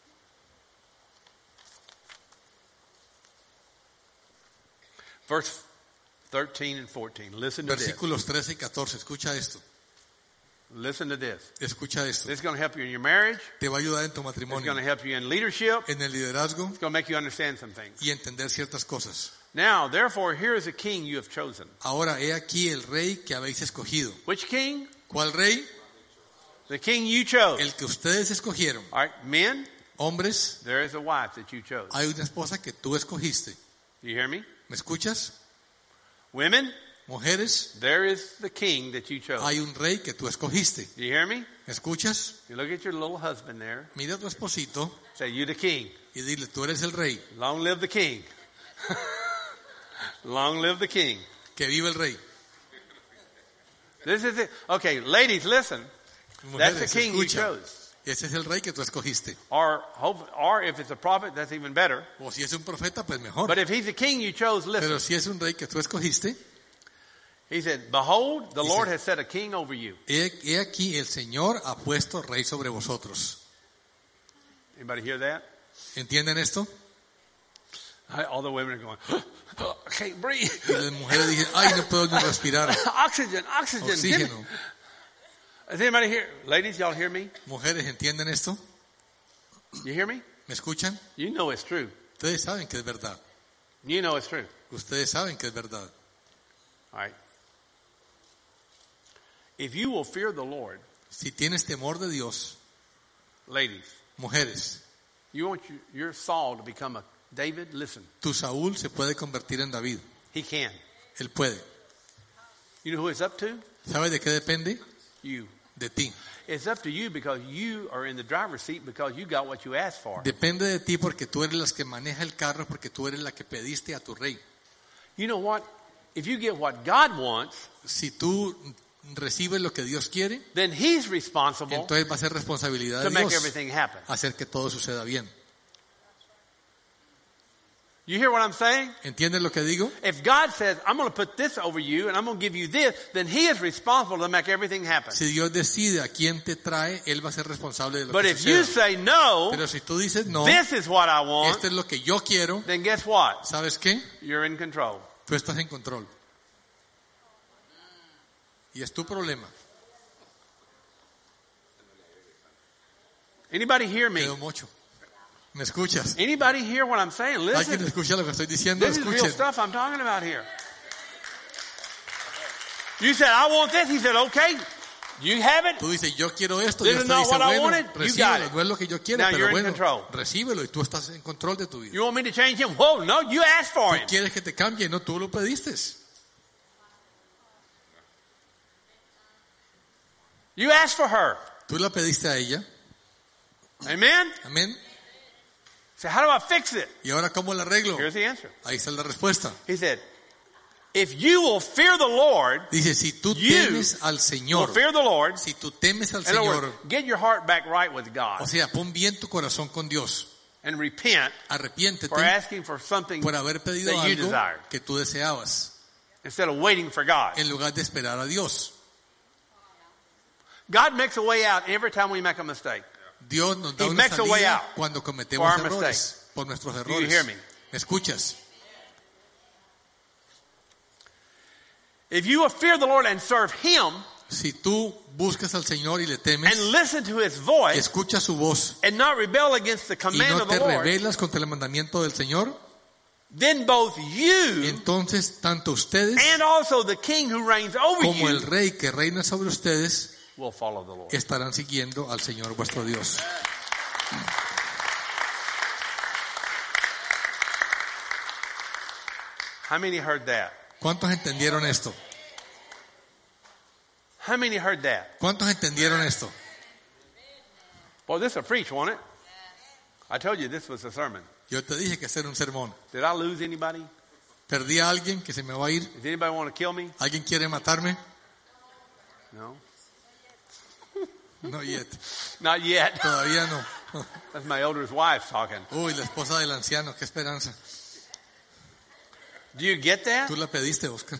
Verse thirteen and fourteen. Listen to this. Versículos trece y catorce. Escucha esto. Listen to this. Escucha esto. This is going to help you in your marriage. Te va a ayudar en tu It's matrimonio, going to help you in leadership. en el liderazgo It's going to make you understand some things. y entender ciertas cosas. Now, therefore, here is a king you have chosen. Ahora he aquí el rey que habéis escogido. Which king? ¿Cuál rey? The king you chose. El que ustedes escogieron. All right, men, Hombres, there is a wife that you chose. hay una esposa que tú escogiste. You hear me? ¿Me escuchas? Women, Mujeres, there is the king that you chose. hay un rey que tú escogiste. Do you hear me? ¿Me escuchas? You look at your little husband there. Mira a tu esposito Say, you the king. y dile, tú eres el rey. Long live the king. Long live the king. Que vive el rey. This is it. Okay, ladies, listen. That's the Mujeres, king you escucha. chose. Ese es el rey que tú escogiste. Or, hope, or if it's a prophet, that's even better. O si es un profeta, pues mejor. But if he's the king you chose, listen. Pero si es un rey que tú escogiste, He said, behold, the He Lord said- has set a king over you. he, he aquí el Señor ha puesto rey sobre vosotros. Anybody hear that? ¿Entienden esto? All the women are going, I can't breathe. Y las mujeres dicen, ay, no puedo ni respirar. Oxygen, oxygen. Give me- Oxígeno. Does anybody hear? Ladies, y'all hear me? Mujeres, ¿entienden esto? You hear me? ¿Me escuchan? You know it's true. Ustedes saben que es verdad. You know it's true. Ustedes saben que es verdad. All right. If you will fear the Lord, Si tienes temor de Dios, ladies, mujeres, you want your, your Saul to become a David? Listen, tu Saúl se puede convertir en David. he can. Él puede. You know who it's up to? ¿Sabes de qué depende? You. De ti. It's up to you because you are in the driver's seat because you got what you asked for. Depende de ti porque tú eres la que maneja el carro, porque tú eres la que pediste a tu rey. You know what? If you get what God wants, Si tú recibes lo que Dios quiere, then he's responsible entonces va a ser responsabilidad to de make Dios everything happen. hacer que todo suceda bien. You hear what I'm saying? ¿Entiendes lo que digo? If God says, I'm going to put this over you and I'm going to give you this, then he is responsible to make everything happen. Si Dios decide a quién te trae, Él va a ser responsable de lo But que if you suceda. say no, Pero si tú dices no, this is what I want, esto es lo que yo quiero, then guess what? ¿sabes qué? You're in control. Tú estás en control. Y es tu problema. Anybody hear me? Quedó mucho. ¿Me escuchas? Anybody hear what I'm saying? ¿Alguien Listen. escucha lo que estoy diciendo? This is real Escuchen. stuff I'm talking about here. You said, I want this. He said, okay. You have it. Tú dices, yo quiero esto, This Dios is te not dice, what I bueno, wanted. You got recíbelo, it. no es lo que yo quiero, Now pero you're in bueno, control. recíbelo y tú estás en control de tu vida. You want me to change him? Whoa, no, you asked for Tú him. quieres que te cambie, no, tú lo pediste. You asked for her. Tú la pediste a ella. Amen? Amén. So how do I fix it? ¿Y ahora cómo la arreglo? Here's the answer. Ahí está la respuesta. He said, if you will fear the Lord, Dice, si tú You temes al will Señor, fear the Lord. si tú temes al In other Señor, words, get your heart back right with God o sea, pon bien tu corazón con Dios. and repent Arrepiéntete for asking for something por haber pedido that you algo desired que tú deseabas, instead of waiting for God. en lugar de esperar a Dios. God makes a way out every time we make a mistake. Dios nos da He una makes a way salida out cuando for cometemos our errores, por nuestros you errores. hear me? ¿Me escuchas? If you will fear the Lord and serve Him Si tú buscas al Señor y le temes, and listen to His voice escuchas su voz and not rebel against the y command no of te the Lord, rebelas contra el mandamiento del Señor, then both you entonces tanto ustedes and also the king who reigns over como el you rey que reina sobre ustedes will follow the Lord. estarán siguiendo al Señor vuestro Dios. How many heard that? ¿Cuántos entendieron esto? How many heard that? ¿Cuántos entendieron esto? Well, this is a preach, wasn't it? I told you this was a sermon. Yo te dije que hacer un sermón. Did I lose anybody? ¿Perdí a alguien que se me va a ir? Does anybody want to kill me? ¿Alguien quiere matarme? No. No yet. Not yet. Todavía no. That's my eldest wife talking. Uy, la esposa del anciano, qué esperanza. Do you get that? Tú la pediste, Oscar.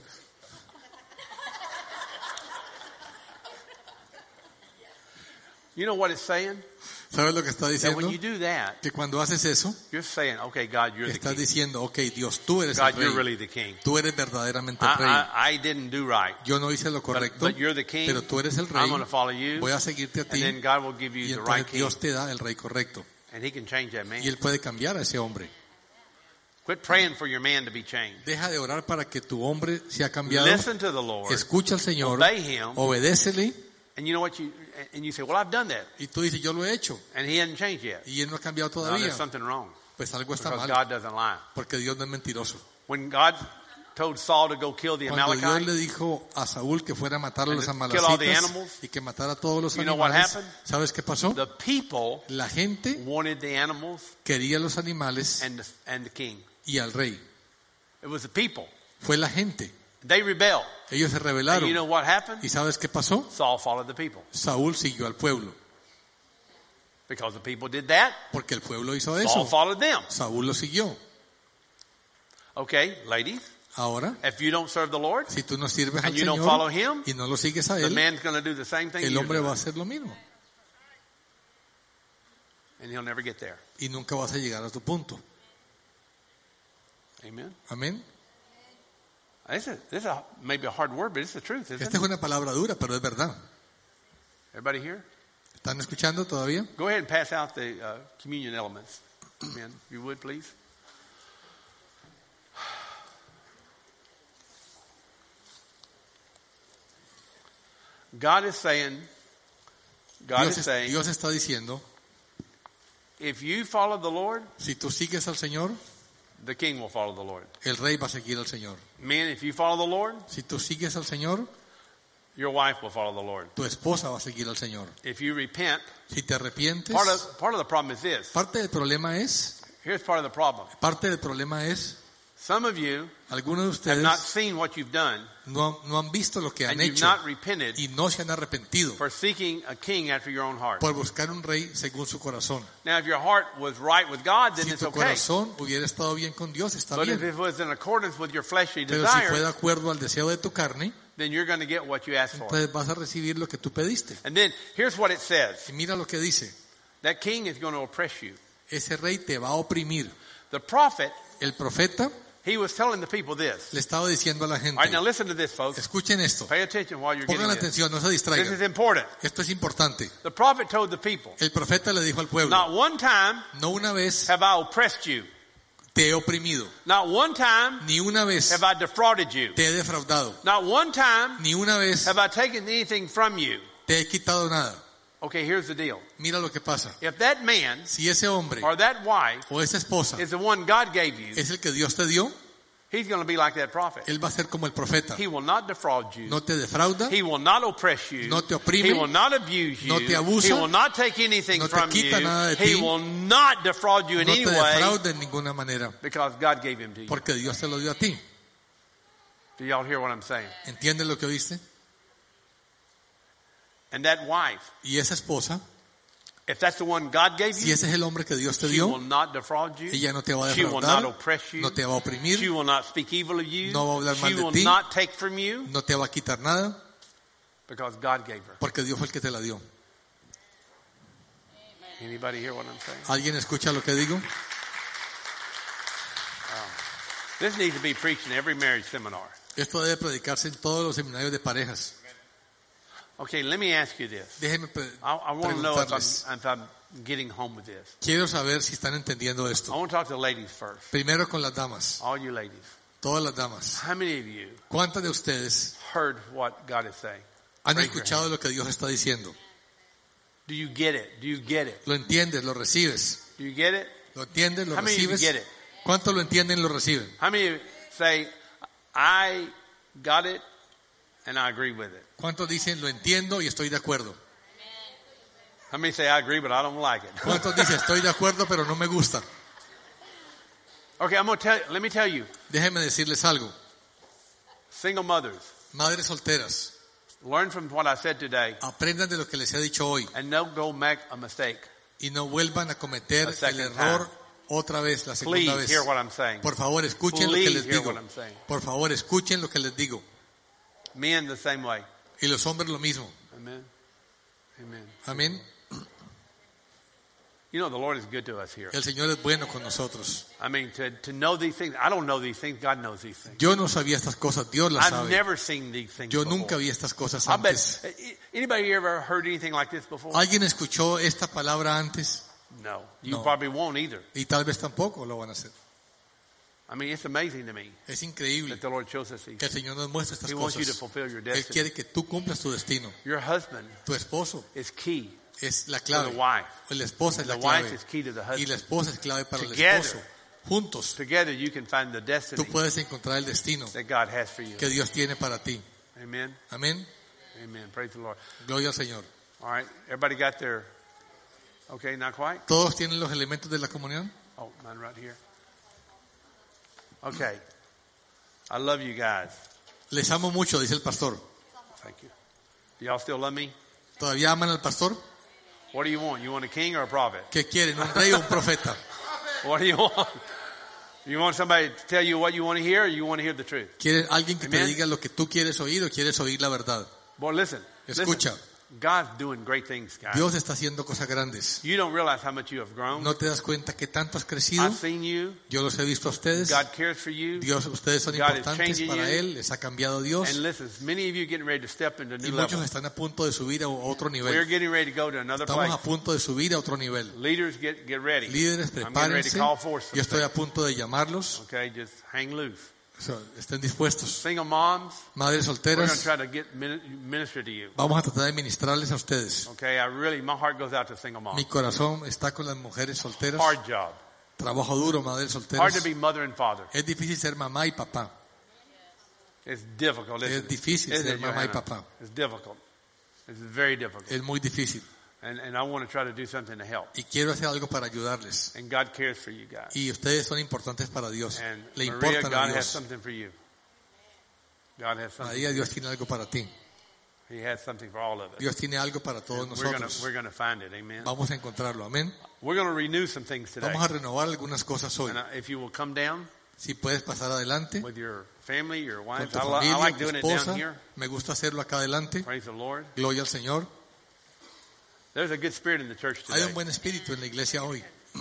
You know what it's saying? ¿Sabes lo que está That when diciendo? you do that, Que cuando haces eso, you're saying, okay, God, you're the estás king. diciendo, ok, Dios, tú eres God, el you're rey. really the king. Tú eres verdaderamente el rey. I, I, I didn't do right. Yo no hice lo But, correcto, but you're the king. pero tú eres el I'm rey. going to follow you. Voy a seguirte a And ti. then God will give Y you the right entonces king. Dios te da el rey correcto. And He can change that man. Y Él puede cambiar a ese hombre. Quit praying for your man to be changed. Deja de orar para que tu hombre sea cambiado. Listen to the Lord. Escucha al Señor. Obey Him. Obedécele. And you know what you, and you say, well, I've done that. Y tú dices, yo lo he hecho. And He hasn't changed yet. Y Él no ha cambiado No, todavía. there's something wrong. Pues algo está Because mal. God doesn't lie. Porque Dios no es mentiroso. When God told Saul to go kill the Cuando Dios le Amalekites, dijo a Saúl que fuera a matar a And los to kill all the amalecitas animals, y que matara a todos los you know what animales, happened? ¿sabes qué pasó? the people La gente wanted the animals quería los animales and the, and the king. y al rey. It was the people. Fue la gente. They rebelled. Ellos se And rebelaron. you know what happened? ¿Y sabes qué pasó? Saul followed the people. Saúl siguió al pueblo. Because the people did that, Porque el pueblo hizo Saul eso. followed them. Saúl lo siguió. Okay, ladies, Ahora, if you don't serve the Lord, si tú no sirves al and you don't follow Señor Him, y no lo sigues a the Él, man's going to do the same thing el you're hombre va a doing, hacer lo mismo. and he'll never get there. Y nunca vas a llegar a tu punto. Amen. Amén. This is, this is a, maybe a hard word, but it's the truth, isn't Esta es it? una palabra dura, pero es verdad. Everybody here? ¿Están escuchando todavía? Go ahead and pass out the uh, communion elements. Amen. If you would, please. God is saying, God Dios, is es- saying, Dios está diciendo, if you follow the Lord, si tú sigues al Señor, the king will follow the Lord. el rey va a seguir al Señor. Men, if you follow the Lord, Si tú sigues al Señor, your wife will follow the Lord. tu esposa va a seguir al Señor. If you repent, Si te arrepientes, part of, part of the problem is this. parte del problema es, Here's part of the problem. parte del problema es, Some of you algunos de have not ustedes seen what you've done, no, han- no han visto lo que han and you've hecho not repented y no se han arrepentido for seeking a king after your own heart. por buscar un rey según su corazón. Now, if your heart was right with God, then Si it's tu okay. corazón hubiera estado bien con Dios, está But if bien. it was in accordance with your fleshly Pero si fue de desire, acuerdo al deseo de tu carne, then you're going to get what you asked for. entonces vas a recibir lo que tú pediste. And then here's what it says. Y mira lo que dice, That king is going to oppress you. ese rey te va a oprimir. The prophet, El profeta he was telling the people this. le estaba diciendo a la All gente, right, now listen to this, folks. escuchen esto, Pay attention while you're getting pongan this. atención, no se This is distraigan. important. Esto es importante. The prophet told the people, El profeta le dijo al pueblo, not one time no una vez have I oppressed you. te he oprimido, Not one time ni una vez have I defrauded you. te he defraudado, Not one time ni una vez have I taken anything from you. te he quitado nada. Okay, here's the deal. Mira lo que pasa. If that man Si ese hombre or that wife o esa esposa is the one God gave you, es el que Dios te dio, he's going to be like that prophet. él va a ser como el profeta. He will not defraud you. No te defrauda, He will not oppress you. no te oprime, He will not abuse you. no te abusa, He will not take anything no te from quita you. nada de He ti, will not defraud you in no any te way defrauda en ninguna manera, because God gave him to you. porque Dios te lo dio a ti. Do y'all hear what I'm saying? ¿Entiendes lo que oíste? And that wife, Y esa esposa, if that's the one God gave si you, ese es el hombre que Dios te she will dio, not defraud you. ella no te va a She will not defraudar, oppress you. no te va a oprimir, She will not speak evil of you. no va a hablar mal She de will ti, not take from you no te va a quitar nada, because God gave her. porque Dios fue el que te la dio. Anybody hear what I'm saying? ¿Alguien escucha lo que digo? This needs to be preached in every marriage seminar. Esto debe predicarse en todos los seminarios de parejas. Okay, let me ask you this. Déjenme pre- I, I want to know if I'm, preguntarles. if I'm getting home with this. Quiero saber si están entendiendo I esto. want to talk to the ladies first. Primero con las damas, All you ladies. todas las damas. How many of you ¿Cuántas de ustedes heard what God is saying? han Raise your escuchado lo que Dios está diciendo? Do you get it? Do you get it? ¿Lo entiendes? ¿Lo recibes? Do you get it? ¿Lo entiendes? ¿Lo How many of you recibes? get it? ¿Cuántos lo entienden y lo reciben? How many of you say, I got it and I agree with it? ¿Cuántos dicen lo entiendo y estoy de acuerdo? How many say I agree but I don't like it? ¿Cuántos dicen estoy de acuerdo pero no me gusta? Okay, I'm going to tell let me tell you. Déjenme decirles algo. Single mothers, Madres solteras, learn from what I said today aprendan de lo que les he dicho hoy and don't go make a mistake. y no vuelvan a cometer A second el error time. otra vez, la segunda Please vez. hear what I'm saying. Por favor, escuchen lo que Please les hear digo. what I'm saying. Por favor, escuchen lo que les digo. Men the same way. Y los hombres lo mismo. Amen. Amen. Amén. You know, the Lord is good to us here. El Señor es bueno con nosotros. I mean, to, to know these things. I don't know these things. God knows these things. Yo no sabía estas cosas, Dios las I've sabe. never seen these things Yo before. nunca vi estas cosas I bet. antes. Anybody ever heard anything like this before? ¿Alguien escuchó esta palabra antes? No. You No. probably won't either. Y tal vez tampoco lo van a hacer. I mean, it's amazing to me Es increíble that the Lord shows us these. que el Señor nos muestre estas He wants you to cosas. fulfill your Él destiny. quiere que tú cumplas tu destino. Your husband Tu esposo is key es la to clave. the wife. O la esposa es The la wife clave. is key to the Y husband. la esposa es clave para el Together. esposo. Juntos, Together you can find the tú destiny puedes encontrar el destino that God has for you. que Dios tiene para ti. Amen. Amén. Amen. Praise the Lord. Gloria al Señor. All right. Everybody got their, okay, not quite? ¿Todos tienen los elementos de la comunión? Oh, mine right here. Okay. I love you guys. Les amo mucho, dice el pastor. Thank you. Do y'all still love me? ¿Todavía aman al pastor? What do you want? You want a king or a prophet? ¿Qué quieren? ¿Un rey o un profeta? What do you want? You want somebody to tell you what you want to hear or you want to hear the truth? ¿Quieren alguien que te Amen. diga lo que tú quieres oír o quieres oír la verdad? Boy, listen. Escucha. Listen. God's doing great things, guys. Dios está haciendo cosas grandes. You don't realize how much you have grown. ¿No te das cuenta que tanto has crecido? I've seen you. Yo los he visto a ustedes. God cares for you. Dios, ustedes son God is importantes changing para you. Él. Les ha cambiado Dios. And listen, many of you getting ready to step into a Y new muchos level. están a punto de subir a otro We're nivel. getting ready to go to another Estamos place. a punto de subir a otro nivel. Leaders, get get ready. Líderes, I'm getting ready to prepárense. call forth some Yo estoy a things. punto de llamarlos. Okay, just hang loose. O sea, estén dispuestos. Single moms, Madres we're going to solteras, try to get min- minister to you. vamos a tratar de ministrarles a ustedes. Okay, I really, my heart goes out to single moms. Mi corazón está con las mujeres solteras. Hard job. Trabajo duro, madres Hard solteras. to be mother and father. Es difícil ser mamá y papá. It's difficult, isn't Es it? difícil Isn't ser it, mamá y Johanna? papá. It's difficult. It's very difficult. Es muy difícil. And, and I want to try to do something to help. Y quiero hacer algo para ayudarles. And God cares for you guys. Y ustedes son importantes para Dios. And Le Maria, importan God a has Dios. something for you. God has something. María, Dios tiene algo para ti. He has something for all of us. Dios tiene algo para todos We're gonna, nosotros. we're gonna find it. Amen. Vamos a encontrarlo. Amén. We're going to renew some things today. Vamos a renovar algunas cosas hoy. And uh, if you will come down Si puedes pasar adelante with your family, your con wife. tu I, lo- I familia, like tu doing it esposa. down here. Me gusta hacerlo acá adelante. Praise the Lord. Gloria al Señor. There's a good spirit in the church Hay today. un buen espíritu en la iglesia hoy.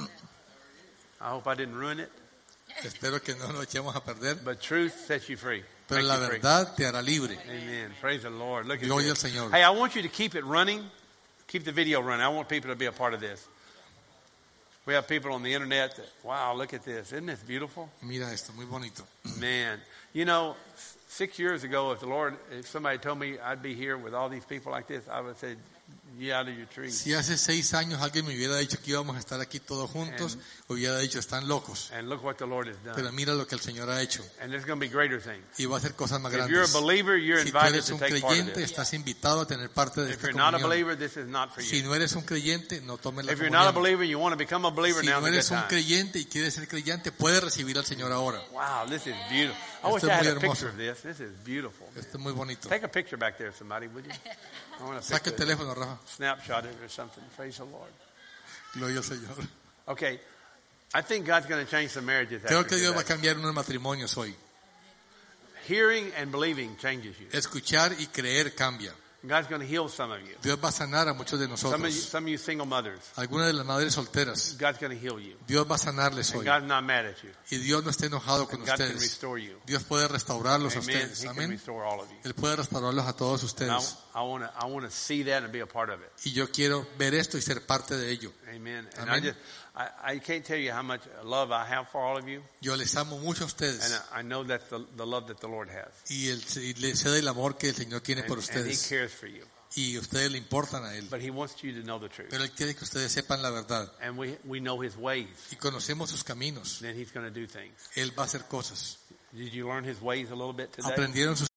I hope I didn't ruin it. Espero que no lo echemos a perder. But truth sets you free. Pero Makes la you free. verdad te hará libre. Amen. Praise the Lord. Look at Gloria al this. Señor. Hey, I want you to keep it running. Keep the video running. I want people to be a part of this. We have people on the internet that, wow, look at this. Isn't this beautiful? Mira esto, muy bonito. Man, you know, six years ago, if the Lord, if somebody told me I'd be here with all these people like this, I would say, get out of your tree. Si hace seis años alguien me hubiera dicho que íbamos a estar aquí todos juntos, And- hubiera dicho, están locos. And look what the Lord has Pero done. mira lo que el Señor ha hecho. And there's going to be greater things. Y va a hacer cosas más If you're a grandes. believer, you're Si tú invited eres to un take part of creyente, this. estás invitado a tener parte de If esta you're not a comunión. believer, this is not for Si you. no eres un creyente, no tomes la If you're not a comunión. believer, you want to become a believer, Si now's no a good eres un time. creyente y quieres ser creyente, puedes recibir al Señor ahora. Wow, this is beautiful. I Esto wish es I had muy a hermoso. picture of this. This is beautiful. Esto es muy bonito. Take a picture back there, somebody, would you? I want to Saca el teléfono, Rafa. snapshot it or something. Praise the Lord. Gloria al Señor. Okay, I think God's going to change some marriages. Creo after que Dios va a today. cambiar unos matrimonios hoy. Hearing and believing changes you. Escuchar y creer cambia. God's going to heal some of you. Dios va a sanar a muchos de Some of you, nosotros. some of you single mothers. Algunas de las madres solteras. God's going to heal you. Dios va a sanarles And hoy. God's not mad at you. Y Dios no está enojado con And God can ustedes. restore you. Dios puede restaurarlos a Amen. ustedes. He can Amén. restore all of you. Él puede restaurarlos a todos And I, ustedes. I want to I want to see that and be a part of it. Y yo quiero ver esto y ser parte de ello. Amen. And Amen. I just I, I can't tell you how much love I have for all of you. Yo les amo mucho a And ustedes. I I know that's the, the love that the Lord has. Y, el, y les sé del amor que el Señor tiene And, por and He ustedes. cares for you. Y ustedes le importan a Él. But He wants you to know the truth. Pero Él quiere que ustedes sepan la verdad. And we we know His ways. Y conocemos sus caminos. Then He's going to do things. Él va a hacer cosas. Did you learn His ways a little bit today? ¿Aprendieron sus